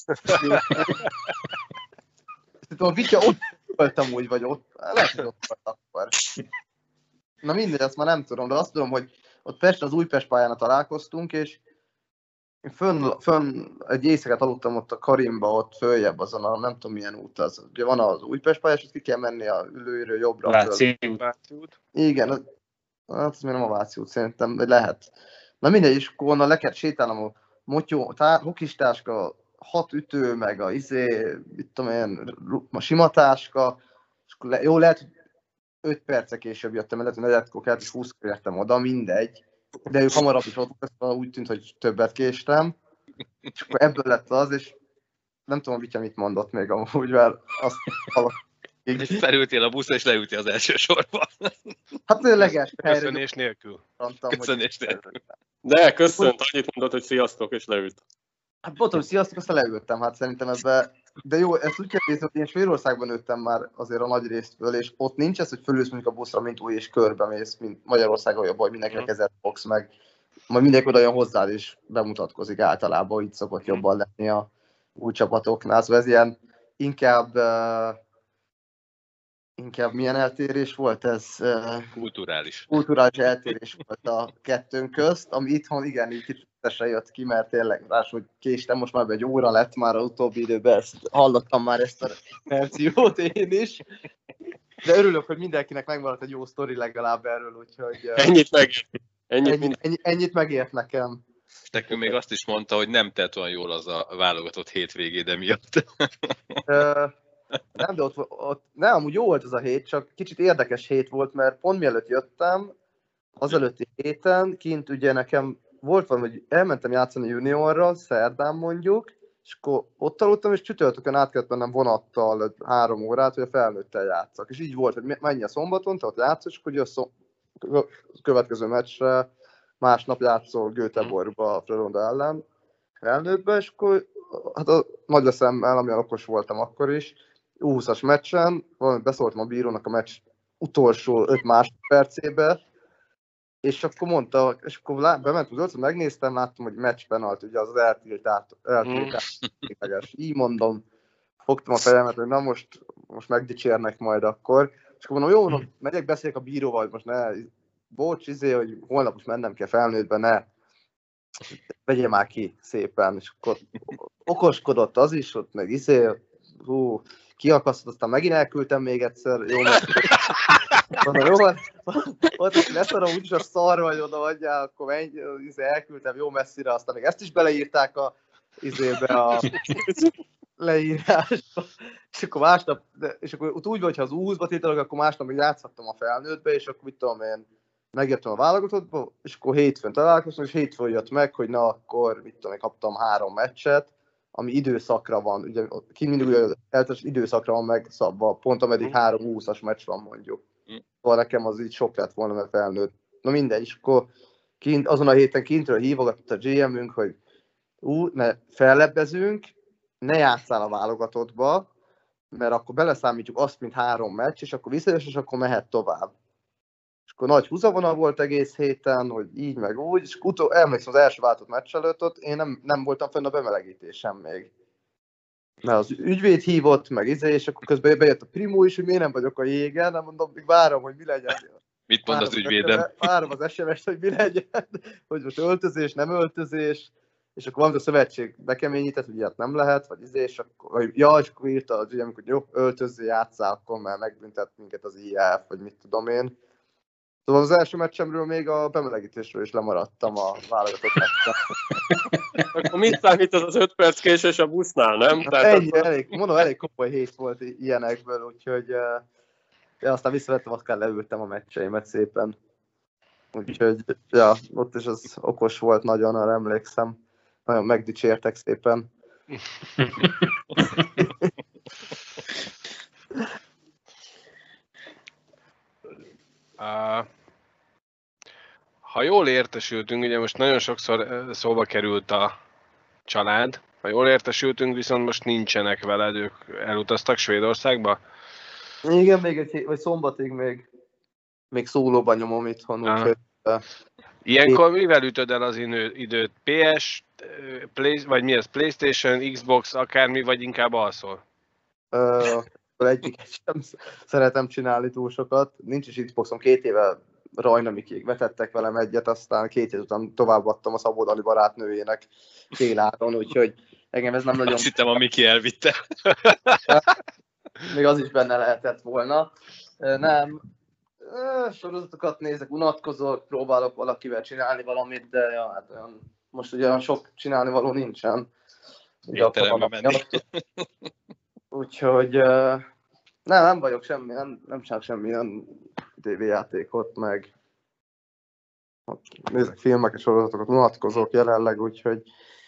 A Vitya ott voltam úgy, vagy ott, lehet, hogy ott volt akkor. Na mindegy, azt már nem tudom, de azt tudom, hogy ott Pest, az Újpest pályán találkoztunk, és én fönn, fönn egy éjszakát aludtam ott a Karimba, ott följebb azon a nem tudom milyen út az. Ugye van az Újpest pálya, és ott ki kell menni a ülőiről jobbra. Váci út. Igen, az, hát az még nem a Váci út szerintem, de lehet. Na mindegy, és akkor onnan le kell sétálnom a motyó, tá, hokistáska, hat ütő, meg a izé, mit tudom én, a simatáska, és akkor le, jó, lehet, hogy öt perce később jöttem, lehet, hogy negyedkor kellett, és húszkor jöttem oda, mindegy. De ők hamarabb is ott voltak, úgy tűnt, hogy többet késtem. És akkor ebből lett az, és nem tudom, Vitya mit mondott még amúgy, mert azt így felültél a buszra, és leültél az első sorba. Hát a legelső helyre. Köszönés nélkül. Köszönés nélkül. De köszönt, annyit mondott, hogy sziasztok, és leült. Hát mondtam, sziasztok, aztán leültem, hát szerintem ebbe. De jó, ezt úgy kell nézni, hogy én Svédországban nőttem már azért a nagy részt föl, és ott nincs ez, hogy fölülsz mondjuk a buszra, mint új, és körbe mész, mint Magyarországon jobb, hogy mindenkinek ezer box, meg majd mindenki oda jön hozzád, és bemutatkozik általában, így szokott jobban lenni a új csapatoknál. Szóval ez ilyen inkább, uh, inkább milyen eltérés volt ez? Uh, kulturális. Kulturális eltérés volt a kettőnk közt, ami itthon igen, így kicsit se jött ki, mert tényleg rás, hogy késtem, most már egy óra lett már az utóbbi időben, ezt hallottam már ezt a verziót én is. De örülök, hogy mindenkinek megmaradt egy jó sztori legalább erről, úgyhogy... Ennyit meg... Ennyit, ennyit, ennyi, ennyit megért nekem. Nekünk még azt is mondta, hogy nem tett olyan jól az a válogatott hétvégéde miatt. uh, nem, de ott, ott nem, amúgy jó volt az a hét, csak kicsit érdekes hét volt, mert pont mielőtt jöttem, az előtti héten kint ugye nekem volt valami, hogy elmentem játszani juniorra, szerdán mondjuk, és akkor ott aludtam, és csütörtökön át kellett mennem vonattal három órát, hogy a felnőttel játszak. És így volt, hogy menj a szombaton, tehát játszol, és akkor ugye a szom... következő meccsre másnap játszol Göteborgba a Frölunda ellen felnőttbe, és akkor hát a nagy eszemmel, amilyen okos voltam akkor is, U húszas meccsen, valamit beszóltam a bírónak a meccs utolsó öt másodpercébe, és akkor mondta, és akkor lá, bement az öltözőbe, megnéztem, láttam, hogy meccs penalt, ugye az az eltiltát, eltiltás. Így mondom, fogtam a fejemet, hogy na most, most megdicsérnek majd akkor. És akkor mondom, jó, mondom, megyek, beszéljek a bíróval, hogy most ne, bocs, izé, hogy holnap most mennem kell felnőttbe, ne, vegyél már ki szépen. És akkor okoskodott az is, ott meg izé, hú, kiakasztott, aztán megint elküldtem még egyszer, jó, mert mondom, jó, ott hogy leszarom, úgyis a szar vagy oda adjál, akkor menj, izé, elküldtem jó messzire, aztán még ezt is beleírták a izébe a leírásba, és akkor másnap, de, és akkor úgy volt, ha az U húszba tételek, akkor másnap még játszhattam a felnőttbe, és akkor mit tudom én, megjöttem a válogatottba, és akkor hétfőn találkoztam, és hétfőn jött meg, hogy na akkor, mit tudom én, kaptam három meccset, ami időszakra van, ugye ki mindig ugye eltes időszakra van megszabva, pont ameddig három húszas meccs van mondjuk. Szóval nekem az így sok lett volna, mert felnőtt. Na mindegy, és akkor kint, azon a héten kintről hívogatott a gé emünk, hogy ú, ne fellebbezünk, ne játsszál a válogatottba, mert akkor beleszámítjuk azt, mint három meccs, és akkor visszajössz, és akkor mehet tovább. És akkor nagy húzavonal volt egész héten, hogy így meg úgy, és utó, emlékszem az első váltott meccs előtt ott, én nem, nem voltam fenn a bemelegítésem még. Mert az ügyvéd hívott, meg izé, és akkor közben bejött a Primo is, hogy miért nem vagyok a jégen, nem mondom, még várom, hogy mi legyen. Mit mond az ügyvédem? Várom az es em es-t, hogy mi legyen, hogy most öltözés, nem öltözés, és akkor van a szövetség bekeményített, hogy ilyet nem lehet, vagy izé, és akkor, vagy, ja, és akkor írta az ügyem, hogy jó, öltözzé, játsszál, akkor már megbüntet minket az i á ef, vagy mit tudom én. Szóval az első meccsemről még a bemelegítésről is lemaradtam a válogatott meccsen. Akkor mit számít az az öt perc késés a busznál, nem? Tehát ennyi, akkor... elég, mondom, elég komoly hét volt ilyenekből, úgyhogy ja, aztán visszavettem, azt kell leültem a meccseimet szépen. Úgyhogy, ja, ott is az okos volt nagyon, arra emlékszem. Nagyon megdicsértek szépen. Uh, ha jól értesültünk, ugye most nagyon sokszor szóba került a család. Ha jól értesültünk, viszont most nincsenek veled, ők elutaztak Svédországba? Igen, még egy hét, vagy szombatig még, még szólóban nyomom itthon, Aha. úgyhogy... Uh, Ilyenkor mivel ütöd el az inő- időt? pé es, Play, vagy mi ez? PlayStation, Xbox, akármi, vagy inkább alszol? uh, egyiket sem szeretem csinálni túl sokat. Nincs is Xboxom, két éve Rajnamikéig vetettek velem egyet, aztán két év után továbbadtam a Szabódali barátnőjének féláron, úgyhogy engem ez nem nagyon... Azt hittem, a Miki elvitte. Még az is benne lehetett volna. Nem, sorozatokat nézek, unatkozok, próbálok valakivel csinálni valamit, de ja, hát olyan, most ugye olyan sok csinálni való nincsen. Étterembe menni. Úgyhogy nem, nem vagyok semmi, nem, nem csinálok semmilyen tévéjátékot, meg nézek filmeket, sorozatokat, unatkozok jelenleg, úgyhogy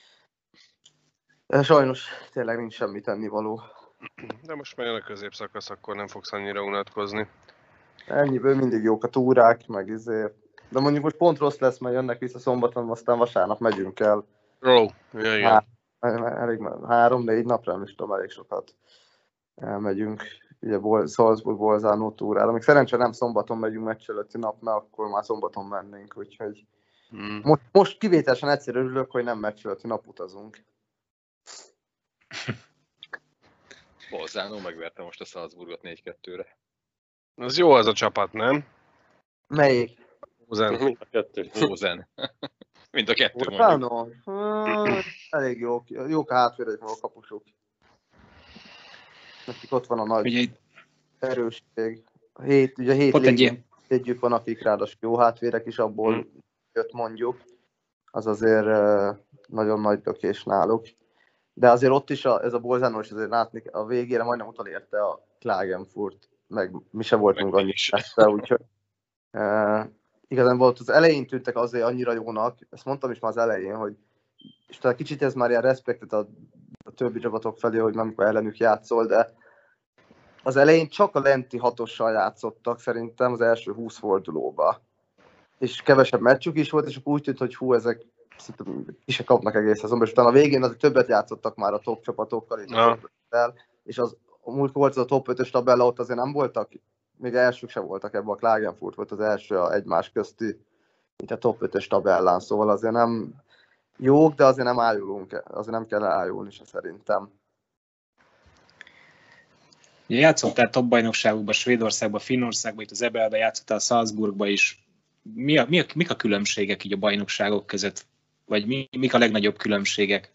sajnos tényleg nincs semmi tennivaló. De most már jön a középszakasz, akkor nem fogsz annyira unatkozni. Ennyiből mindig jók a túrák, meg izé. De mondjuk most pont rossz lesz, mert jönnek vissza szombaton, aztán vasárnap megyünk el. Ró, ja, igen. Há, elég, három-négy napra, nem is tudom, elég sokat elmegyünk. Ugye Bol, Salzburg Bolzánó túrára. Még szerencsére nem szombaton megyünk meccs előtti nap, mert akkor már szombaton mennénk, úgyhogy hmm. most, most kivételesen egyszer örülök, hogy nem meccs előtti nap utazunk. Bolzánó megverte most a Salzburgot négy kettőre. Az jó az a csapat, nem? Melyik? Bozen. Mind a kettő. Bozen. Mind a kettő Bolzánó? Hmm, elég jók, jók a hátvédek, a kapusok. Nekik ott van a nagy ugye, erősség. Hét, ugye hét légyük van, akik ráadásul jó hátvérek is, abból hmm. jött mondjuk. Az azért uh, nagyon nagy lökés náluk. De azért ott is a, ez a Bolzánó is azért látni, a végére majdnem utolérte a Klagenfurt, meg mi se voltunk annyit messze, úgyhogy uh, igazán volt, az elején tűntek azért annyira jónak, ezt mondtam is már az elején, hogy és talán kicsit ez már ilyen respektet a, a többi csapatok felé, hogy amikor ellenük játszol, de az elején csak a lenti hatossal játszottak szerintem az első húsz fordulóba. És kevesebb meccsük is volt, és akkor úgy tűnt, hogy hú, ezek ki se kapnak egész szezonban, és utána a végén azért többet játszottak már a top csapatokkal, és, ja. a, és az, a múlt volt az a top ötös tabella, ott azért nem voltak, még elsők sem voltak ebben, a Klagenfurt volt az első a egymás közti, itt a top ötös tabellán, szóval azért nem jók, de azért nem ájulunk, azért nem kell ájulni se szerintem. Játszottál top bajnokságokban, Svédországban, Finnországban, itt az é bé el-ben játszottál Salzburgban is. Mi a, mi a, mik a különbségek így a bajnokságok között? Vagy mi, mik a legnagyobb különbségek?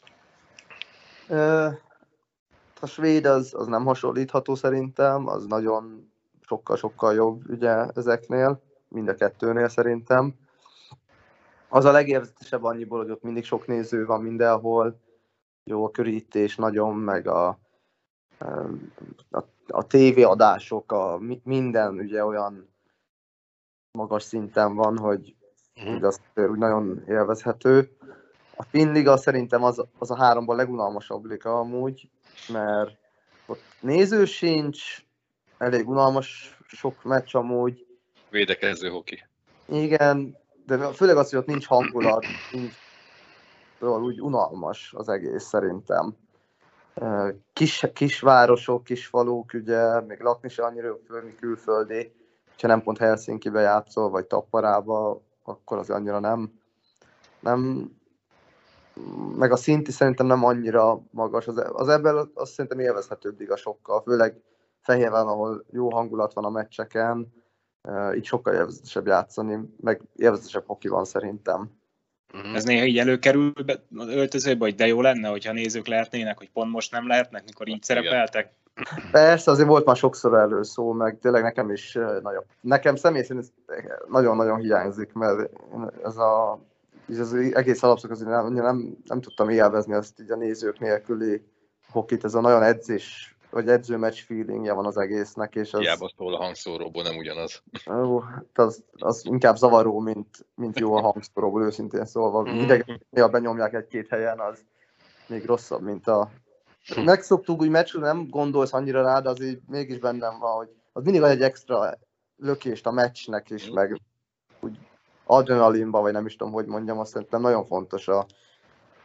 A svéd az, az nem hasonlítható szerintem, az nagyon sokkal-sokkal jobb ugye ezeknél, mind a kettőnél szerintem. Az a legérzetesebb annyiból, hogy ott mindig sok néző van mindenhol, jó a körítés nagyon, meg a, a, a tévéadások, a, minden ugye olyan magas szinten van, hogy, mm. hogy az úgy nagyon élvezhető. A Finn liga szerintem az, az a háromban legunalmasabb liga amúgy, mert ott néző sincs, elég unalmas sok meccs amúgy. Védekező hoki. Igen, de főleg az, hogy ott nincs hangulat, nincs, szóval úgy unalmas az egész szerintem. Kis, kisvárosok, kisfalók, ugye, még lakni se annyira fölni külföldi, ha nem pont Helsinkibe játszol, vagy Tapparába, akkor az annyira nem, nem, meg a szinti szerintem nem annyira magas. Az, az ebből azt szerintem élvezhetőbb a sokkal, főleg Fehérváron, ahol jó hangulat van a meccseken, így sokkal élvezetesebb játszani, meg élvezetesebb hoki van szerintem. Ez néha így előkerül az öltözőbe, hogy de jó lenne, hogyha nézők lehetnének, hogy pont most nem lehetnek, mikor így szerepeltek? Persze, azért volt már sokszor erről szó, meg tényleg nekem is nagyon, nekem személy szerint nagyon-nagyon hiányzik, mert ez a ez az egész alapszakasz, nem, nem, nem tudtam élvezni ezt így a nézők nélküli hokit, ez a nagyon edzés, vagy edzőmeccs feelingje van az egésznek, és az... Hiába szól a hangszóróból, nem ugyanaz. Ó, az, az inkább zavaró, mint, mint jó a hangszóróból, őszintén szólva. Idegen, néha benyomják egy-két helyen, az még rosszabb, mint a... Megszoktuk úgy meccsről, nem gondolsz annyira rá, de az így mégis bennem van, hogy az mindig van egy extra lökést a meccsnek is, meg úgy adrenalinba, vagy nem is tudom, hogy mondjam, azt szerintem nagyon fontos a,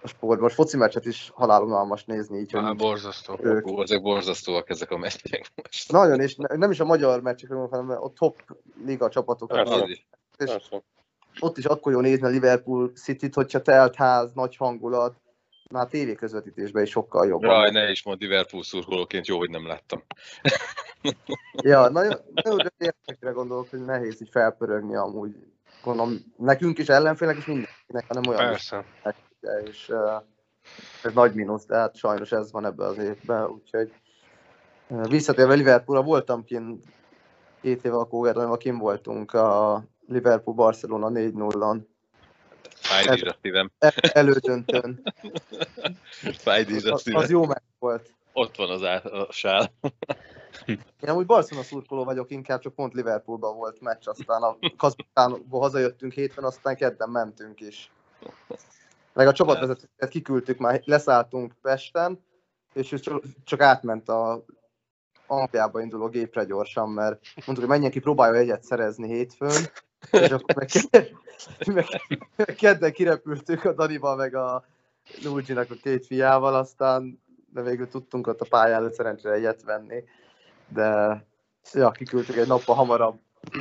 a sport. Most foci meccset is halálunalmas nézni, így, Á, hogy borzasztó. ők Ó, ezek borzasztóak ezek a meccsek most. nagyon, és ne- nem is a magyar meccsekről, hanem a top liga csapatokat. Persze. Az is. És Persze. ott is akkor jó nézni a Liverpool City-t, hogyha telt ház, nagy hangulat, már tévé közvetítésben is sokkal jobban. Jaj, ne is mond Liverpool szurkolóként, jó, hogy nem láttam. Ja, nagyon, nagyon érdekre gondolok, hogy nehéz így felpörögni amúgy. Gondolom, nekünk is, ellenfélnek is mindenkinek, hanem olyan Persze. is, és uh, ez nagy mínusz, de hát sajnos ez van ebben az évben, úgyhogy uh, visszatérve Liverpoolra, voltam kint két éve a Kógerben, kim voltunk a Liverpool-Barcelona négy nullon. Fájdír a szívem. Elődöntőn. Fájdír a Az, szívem. az jó meccs volt. Ott van az át, a sál. Én amúgy Barcelona szurkoló vagyok, inkább csak pont Liverpoolban volt meccs, aztán a Kazakstánból hazajöttünk hétfőn, aztán kedden mentünk is. Meg a csapatvezetőket kiküldtük, már leszálltunk Pesten, és ő csak, csak átment a Angliába induló gépre gyorsan, mert mondtuk, hogy menjen ki, próbálja egyet szerezni hétfőn, és akkor meg, meg, meg kedden kirepültünk a Danival, meg a Luigi-nak a két fiával, aztán de végül tudtunk ott a pályán előtt szerencsére egyet venni, de ja, kiküldtük egy nappal hamarabb.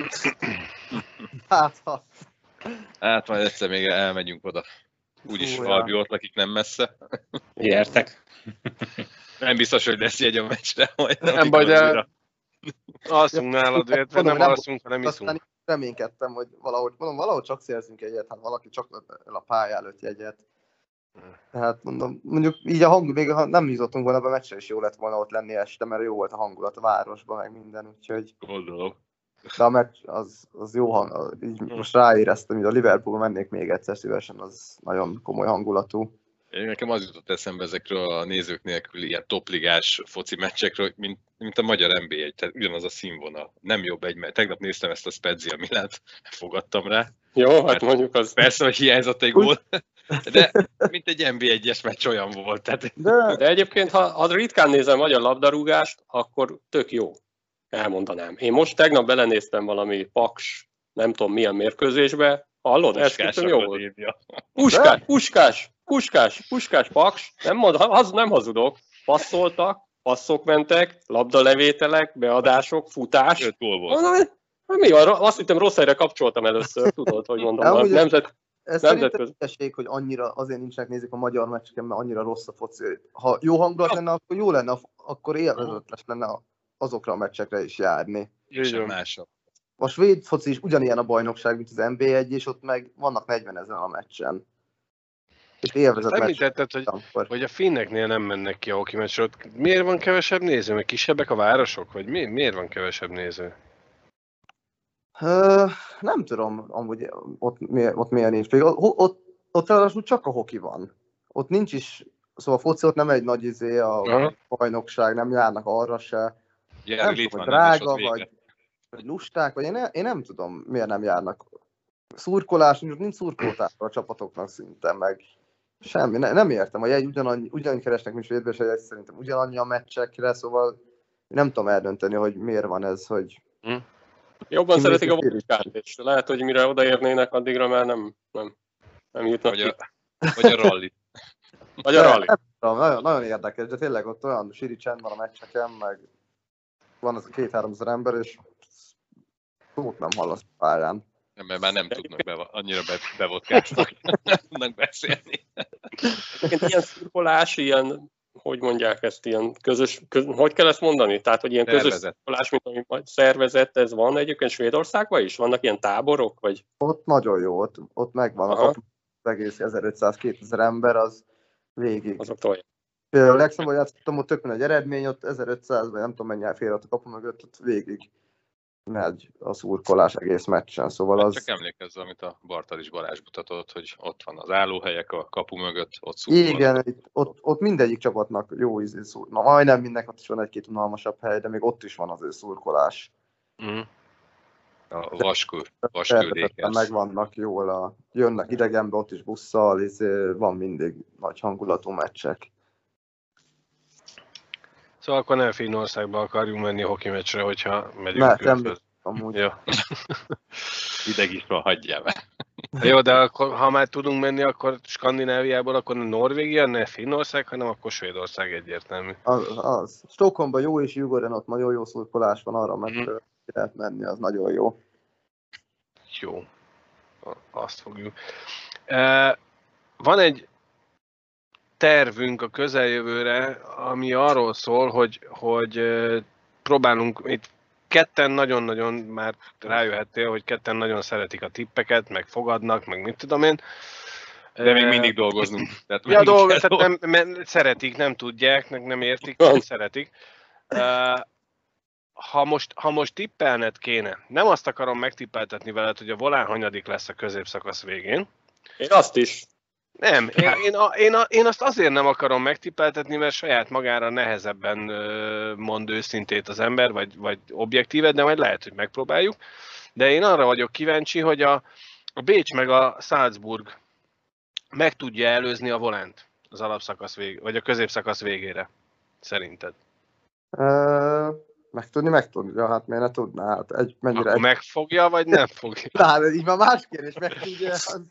Hát, ha. Hát majd egyszer még elmegyünk oda. Úgyis Fú, ja. Albi ott lakik nem messze. Gyertek. Nem biztos, hogy lesz jegy a meccsre. Majd Nem baj, de alszunk nálad, illetve Mondom, nem nem alszunk, hanem iszunk. Aztán reménykedtem, hogy valahogy, mondom, valahogy csak szerzünk egyet, hát valaki csak el a pálya előtt jegyet. Tehát mondom, mondjuk így a hang, még ha nem jutottunk volna be a meccsre is jó lett volna ott lenni este, mert jó volt a hangulat a városban, meg minden, úgyhogy Gondolom. de a meccs az, az jó hang, így most ráéreztem, hogy a Liverpoolba mennék még egyszer szívesen, az nagyon komoly hangulatú. Én nekem az jutott eszembe ezekről a nézők nélkül ilyen topligás foci meccsekről, mint, mint a magyar en bé egy, tehát ugyanaz a színvonal. Nem jobb egy, mert tegnap néztem ezt a Spezia Milát, fogadtam rá. Jó, hát mondjuk az... Persze, hogy hiányzott egy gól, de mint egy en bé egyes meccs olyan volt. Tehát... De De egyébként, ha, ha ritkán nézem magyar labdarúgást, akkor tök jó, elmondanám. Én most tegnap belenéztem valami Paks, nem tudom milyen mérkőzésbe, hallod? Esküszöm, jó volt. Puskás, puskás, puskás, puskás Paks, nem, mond, haz, nem hazudok, passzoltak, passzok mentek, labdalevételek, beadások, futás. öt gól volt. Mondom, mi van? Azt hittem rossz helyre kapcsoltam először, tudod, hogy mondom. A Amúgy ez- nemzet, ez Nem szerintem tett hülyeség, hogy annyira, azért nincsenek nézik a magyar meccseken, mert annyira rossz a foci. Ha jó hangulat lenne, akkor jó lenne, akkor élvezetes lenne azokra a meccsekre is járni. Sem másabb. A svéd foci is ugyanilyen a bajnokság, mint az en bé egy, és ott meg vannak negyvenezren a meccsen. És élvezet meccs. Említetted, hogy, Akkor. hogy a finneknél nem mennek ki a hoki meccsre. Ott miért van kevesebb néző? Mert kisebbek a városok? Vagy mi, miért van kevesebb néző? Ö, nem tudom, amúgy ott, miért, ott miért nincs. Pedig ott, ott, ott ráadásul csak a hoki van. Ott nincs is, szóval a foci ott nem egy nagy izé, a Aha. bajnokság, nem járnak arra se. Nem Gyerli tudom, itt hogy van, nem is drága, ott vége. vagy, vagy lusták, vagy én, ne, én nem tudom, miért nem járnak. Szurkolás, nincs, nincs szurkoltársa a csapatoknak szinte, meg semmi. Ne, nem értem, a jegy ugyanannyi, ugyanannyi keresnek, mint Svédben, és a jegy szerintem ugyanannyi a meccsekre, szóval nem tudom eldönteni, hogy miért van ez, hogy jobban Ki szeretik a még vodkát, és lehet, hogy mire odaérnének, addigra már nem, nem, nem jutnak Vagy ki. a, vagy a rally. Vagy a rally. Nem tudom, nagyon, nagyon érdekes, de tényleg ott olyan síri csend van a meccseken, meg van az a két-három ezer ember, és szót nem hallasz a pályán. Nem, mert már nem tudnak, be, annyira be, bevodkáztak, nem tudnak beszélni. Egyébként ilyen szurkolás, ilyen, hogy mondják ezt, ilyen közös, köz, hogy kell ezt mondani? Tehát, hogy ilyen közös Szervezet. szurkolás, mint ami majd szervezett, ez van egyébként Svédországban is? Vannak ilyen táborok, vagy? Ott nagyon jó, ott, ott megvan a Aha. kapu, az egész ezerötszáz-kétezer ember, az végig. Azok tolják. Például Luxemburg játszottam, ott tök nagy eredmény, ott ezerötszáz, vagy nem tudom mennyi fél ott a kapu mögött, ott végig megy a szurkolás egész meccsen, szóval Hát az... csak emlékezz, amit a Bartalis Balázs mutatott, hogy ott van az állóhelyek a kapu mögött, ott szurkolnak. Igen, itt, ott, ott mindegyik csapatnak jó ízű szur. Na, majdnem mindennek ott is van egy-két unalmasabb hely, de még ott is van az ő szurkolás. Mm. A vaskő, Természetesen vaskődékhez. megvannak jól, a, jönnek idegenbe, ott is busszal, és van mindig nagy hangulatú meccsek. Szóval akkor nem Finnországba akarjunk menni a hoki meccsre, hogyha megyünk Ne, külföldre. nem amúgy. Ja. Ideg is van, hagyjál már. Jó, de akkor, ha már tudunk menni, akkor Skandináviából, akkor ne Norvégia, ne Finnország, hanem akkor Svédország egyértelmű. Az, az. Stockholmban jó és Djurgården, ott nagyon jó szurkolás van, arra meg Mhm. lehet menni, az nagyon jó. Jó. Azt fogjuk. E, van egy tervünk a közeljövőre, ami arról szól, hogy, hogy e, próbálunk, itt ketten nagyon-nagyon már rájöhettél, hogy ketten nagyon szeretik a tippeket, meg fogadnak, meg mit tudom én. De még mindig dolgoznunk. Tehát Ja, mindig dolgok, kell tehát nem, nem, szeretik, nem tudják, meg nem értik, nem szeretik. Uh, ha, most, ha most tippelned kéne, nem azt akarom megtippeltetni veled, hogy a volán hanyadik lesz a középszakasz végén. Én azt is. Nem, én, én, a, én, a, én azt azért nem akarom megtippeltetni, mert saját magára nehezebben uh, mond őszintét az ember, vagy, vagy objektívet, de majd lehet, hogy megpróbáljuk. De én arra vagyok kíváncsi, hogy a, a Bécs meg a Salzburg meg tudja előzni a volánt az alapszakasz vég, vagy a középszakasz végére, szerinted? Uh, meg tudni, meg tudja, hát miért ne tudná, hát egy, mennyire Akkor egy... megfogja, vagy nem fogja? Na, így már más kérdés, meg tudja. Az...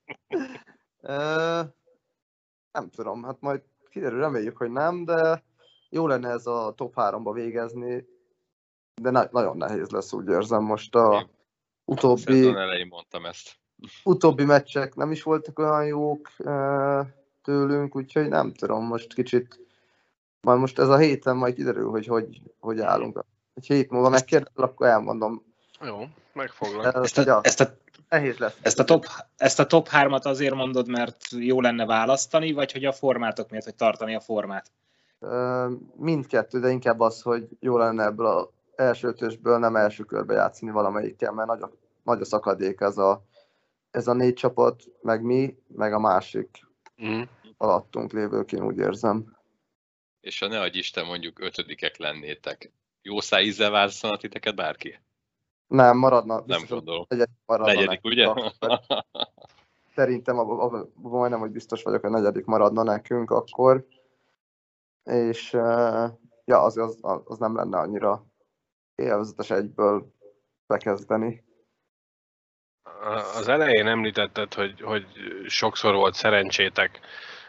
Uh, nem tudom, hát majd kiderül, reméljük, hogy nem, de jó lenne ez a top háromba végezni, de na- nagyon nehéz lesz, úgy érzem most a A utóbbi... szezon elején mondtam ezt. utóbbi meccsek nem is voltak olyan jók uh, tőlünk, úgyhogy nem tudom, most kicsit, majd most ez a héten majd kiderül, hogy hogy, hogy állunk. Egy hét múlva megkérdezel, akkor elmondom. Jó, megfoglak. Ez, Ezt a, ja, ezt, a, nehéz lesz. ezt, a top, ezt a top hármat azért mondod, mert jó lenne választani, vagy hogy a formátok miatt, hogy tartani a formát? Uh, mindkettő, de inkább az, hogy jó lenne ebből az első ötösből nem első körbe játszani valamelyikkel, mert nagy a, nagy a szakadék ez a, ez a négy csapat, meg mi, meg a másik Mm. alattunk lévők, én úgy érzem. És ha ne adj Isten, mondjuk ötödikek lennétek. Jó szájízzel választana titeket bárki? Nem, maradna. Nem biztos, gondolom. Negyedik maradna Negyedik, nekünk. ugye? Szerintem abban majdnem, hogy biztos vagyok, hogy negyedik maradna nekünk akkor. És uh, ja, az, az, az nem lenne annyira élvezetes egyből bekezdeni. Az elején említetted, hogy, hogy sokszor volt szerencsétek.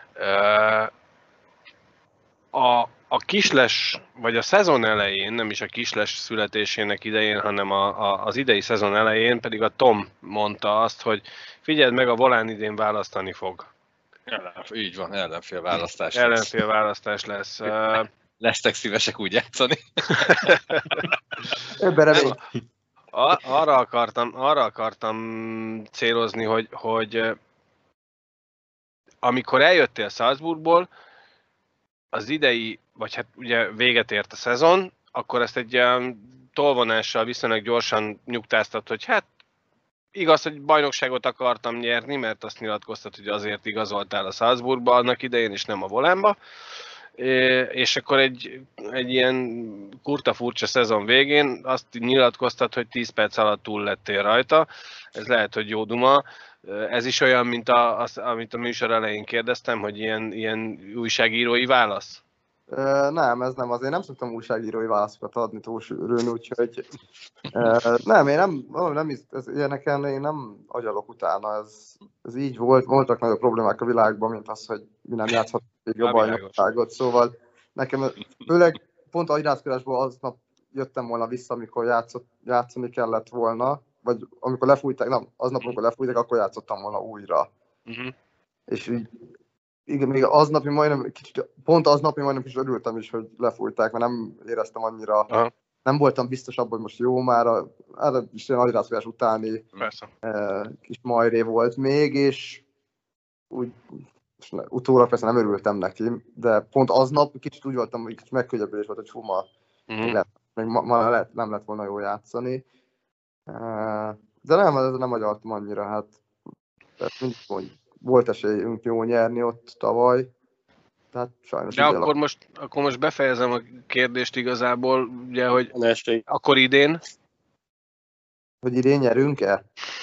A, a kisles, vagy a szezon elején, nem is a kisles születésének idején, hanem a, a, az idei szezon elején pedig a Tom mondta azt, hogy figyeld meg, a volán idén választani fog. Ellenfél, így van, ellenfél választás. Ellenfél választás lesz. Lesztek szívesek úgy játszani? Ebben remény. A, arra, akartam, arra akartam célozni, hogy, hogy amikor eljöttél Salzburgból, az idei, vagy hát ugye véget ért a szezon, akkor ezt egy ilyen tolvonással viszonylag gyorsan nyugtáztat, hogy hát igaz, hogy bajnokságot akartam nyerni, mert azt nyilatkoztat, hogy azért igazoltál a Salzburgba annak idején, és nem a Volánba. És akkor egy, egy ilyen kurta furcsa szezon végén azt nyilatkoztat, hogy tíz perc alatt túl lettél rajta. Ez lehet, hogy jó duma. Ez is olyan, mint a, az, amit a műsor elején kérdeztem, hogy ilyen, ilyen újságírói válasz? Uh, nem, ez nem. Azért nem szoktam újságírói válaszokat adni túl sűrűn, úgyhogy uh, nem, én nem, nem ez, ilyeneken én nem agyalok utána. Ez, ez így volt. Voltak nagyobb problémák a világban, mint az, hogy mi nem játszhatunk még a bajnokságot. Szóval nekem főleg pont a irányzásból aznap jöttem volna vissza, amikor játszott, játszani kellett volna, vagy amikor lefújták, nem, aznap, amikor lefújták, akkor játszottam volna újra. Uh-huh. És így, igen, még aznap én majdnem, kicsit, pont aznap én majdnem is örültem is, hogy lefújták, mert nem éreztem annyira, uh-huh. nem voltam biztos abban, hogy most jó már, a, erre is ilyen nagyrázfogás utáni eh, kis majré volt még, és úgy utólag persze nem örültem neki, de pont aznap kicsit úgy voltam, hogy kicsit megkönnyebbülés volt, hogy fú, ma, uh-huh. lett, még ma, ma lett, nem lett volna jó játszani. Eh, de nem, ez nem agyaltam annyira, hát mindig volt esélyünk jó nyerni ott tavaly, tehát sajnos... De akkor most, akkor most befejezem a kérdést igazából, ugye, hogy akkor idén... Hogy idén nyerünk-e?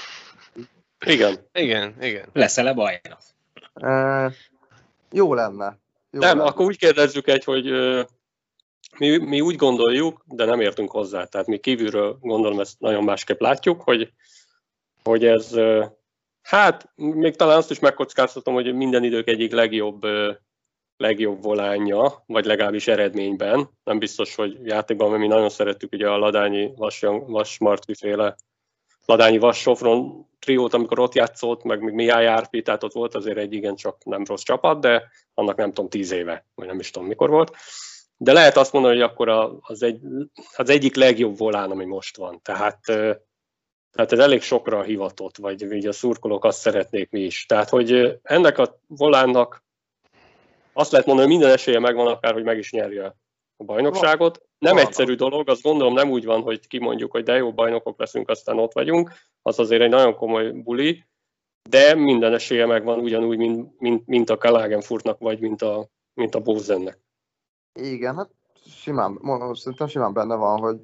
Igen. Igen, igen. Leszel-e bajnok? E, jó lenne. Jó nem, lenne. akkor úgy kérdezzük egy, hogy uh, mi, mi úgy gondoljuk, de nem értünk hozzá. Tehát mi kívülről gondolom ezt nagyon másképp látjuk, hogy, hogy ez uh, Hát, még talán azt is megkockáztatom, hogy minden idők egyik legjobb, legjobb volánja, vagy legalábbis eredményben. Nem biztos, hogy játékban, mert mi nagyon szerettük ugye a Ladányi Vas Marti féle Ladányi Vas Sofron triót, amikor ott játszott, meg még Mihály Árpi, tehát ott volt azért egy igencsak nem rossz csapat, de annak nem tudom, tíz éve, vagy nem is tudom mikor volt. De lehet azt mondani, hogy akkor az, egy, az egyik legjobb volán, ami most van. Tehát, tehát ez elég sokra hivatott, vagy így a szurkolók azt szeretnék mi is. Tehát, hogy ennek a volánnak azt lehet mondani, hogy minden esélye megvan akár, hogy meg is nyerje a bajnokságot. Nem egyszerű dolog, azt gondolom nem úgy van, hogy kimondjuk, hogy de jó bajnokok leszünk, aztán ott vagyunk. Az azért egy nagyon komoly buli, de minden esélye megvan ugyanúgy, mint, mint, mint a Klagenfurtnak, vagy mint a, mint a Bosennek. Igen, hát simán, mondom, szerintem simán benne van, hogy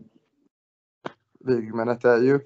végigmeneteljük.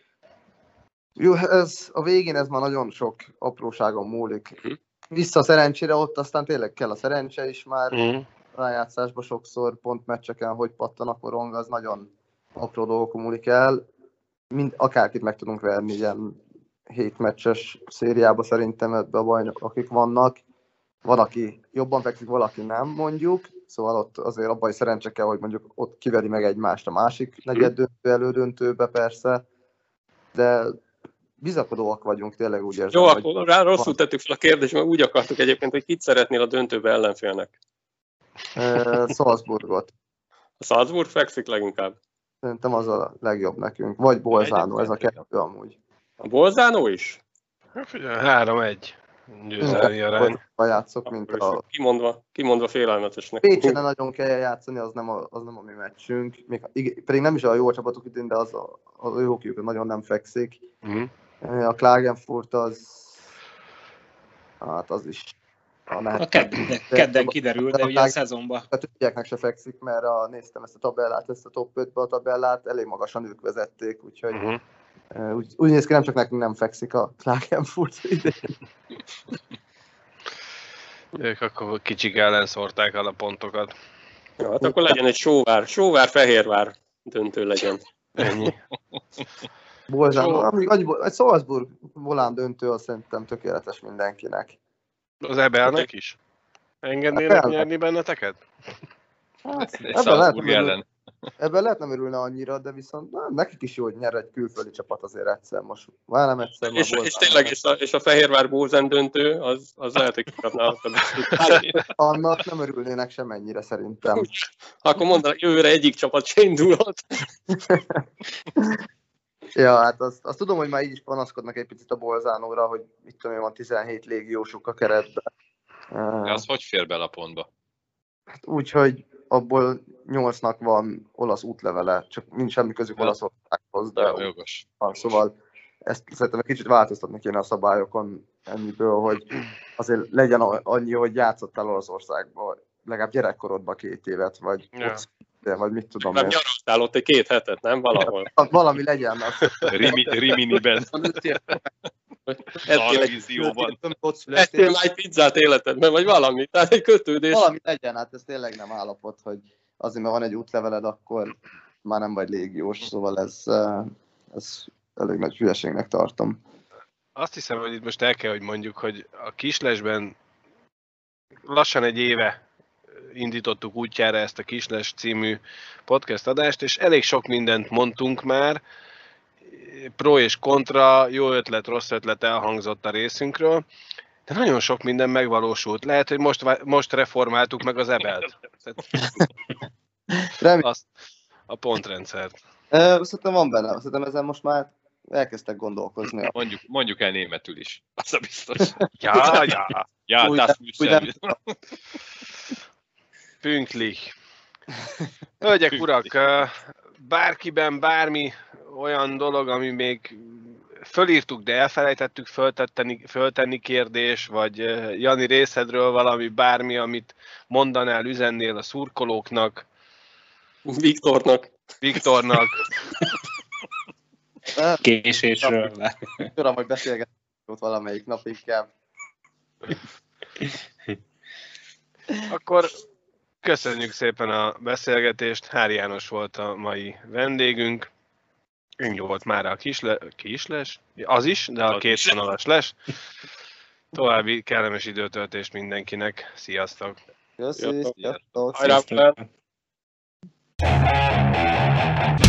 Jó, ez, a végén ez már nagyon sok apróságon múlik. Vissza a szerencsére, ott aztán tényleg kell a szerencse is már. Mm. Rájátszásban sokszor pont meccseken, hogy pattan a korong, az nagyon apró dolgokon múlik el. Mind, akárkit meg tudunk verni ilyen hét meccses szériába szerintem ebbe a bajnok, akik vannak. Van, aki jobban fekszik, valaki nem, mondjuk. Szóval ott azért abban is szerencse kell, hogy mondjuk ott kiveri meg egymást a másik negyed döntő, elődöntőbe persze. De bizakodóak vagyunk, tényleg úgy érzem. Jó, hogy akkor rá rosszul tettük fel a kérdést, mert úgy akartuk egyébként, hogy kit szeretnél a döntőbe ellenfélnek? Uh, Salzburgot. A Salzburg fekszik leginkább? Szerintem az a legjobb nekünk. Vagy Bolzano, ez a kettő amúgy. A Bolzano is? három egy győzelmi arány. Játszok, mint a... Kimondva, kimondva félelmetesnek. Pécsen nagyon kell játszani, az nem a, az nem a mi meccsünk. Még, pedig nem is a jó csapatok idén, de az a, az ő hokiuk nagyon nem fekszik. Mm. A Klagenfurt az... Hát az is... A, a kedden, kedden kiderül, de, de ugye a szezonban. A többieknek se fekszik, mert a, néztem ezt a tabellát, ezt a top ötbe a tabellát, elég magasan ők vezették, úgyhogy uh-huh. úgy, úgy néz ki, nem csak nekünk nem fekszik a Klagenfurt idén. Ők akkor kicsik ellen szórták el a pontokat. Ja, hát akkor legyen egy Sóvár, Sóvár-Fehérvár döntő legyen. Ennyi. Bolzano, egy Salzburg volán döntő, azt szerintem tökéletes mindenkinek. Az Ebelnek is? Engednének nyerni benneteket? Hát, ebben, lehet örül, ebben lehet nem örülne annyira, de viszont na, nekik is jó, hogy nyer egy külföldi csapat azért egyszer most. Már nem egyszer. És, és tényleg, és a, és a Fehérvár Bosen döntő, az, az lehet, hogy kikapná azt a annak nem örülnének semennyire szerintem. Akkor mondanak, jövőre egyik csapat se indulhat. Ja, hát azt, azt tudom, hogy már így is panaszkodnak egy picit a Bolzánóra, hogy mit tudom én, van tizenhét légiósuk a keretben. De az hogy fér bele a pontba? Hát úgy, hogy abból nyolcnak van olasz útlevele, csak nincs semmi közük Olaszországhoz. De ja, jogos. Szóval ezt szerintem egy kicsit változtatni kéne a szabályokon ennyiből, hogy azért legyen annyi, hogy játszottál Olaszországban, legalább gyerekkorodban két évet, vagy ja. ott, vagy mit tudom nem én. Nem nyaraltál ott egy két hetet, nem? Valahol. Valami legyen. Rimi, Riminiben. Televízióban. Ettél már egy pizzát életedben, vagy valami, tehát egy kötődés. Valami legyen, hát ez tényleg nem állapot, hogy azért, mert van egy útleveled, akkor már nem vagy légiós, szóval ez, ez elég nagy hülyeségnek tartom. Azt hiszem, hogy itt most el kell, hogy mondjuk, hogy a Kislesben lassan egy éve indítottuk útjára ezt a Kisles című podcast adást, és elég sok mindent mondtunk már, pro és kontra, jó ötlet, rossz ötlet elhangzott a részünkről, de nagyon sok minden megvalósult. Lehet, hogy most, most reformáltuk meg az Ebelt. Azt, a pontrendszert. Szerintem van benne, szerintem ezen most már elkezdtek gondolkozni. Mondjuk, mondjuk el németül is, az a biztos. Ja, ja. Ja, das müssen. Pünktlich. Hölgyek, urak, bárkiben bármi olyan dolog, ami még fölírtuk, de elfelejtettük föltenni, föltenni kérdés, vagy Jani részedről valami, bármi, amit mondanál, üzennél a szurkolóknak. Viktornak. Viktornak. Késésről. Tudom, hogy beszélgetünk ott valamelyik nap inkább. Akkor köszönjük szépen a beszélgetést. Hári János volt a mai vendégünk. Ennyi volt már a kisle, kisles, az is, de a két vonalas les. További kellemes időtöltést mindenkinek. Sziasztok! Köszi, sziasztok! Hajrá!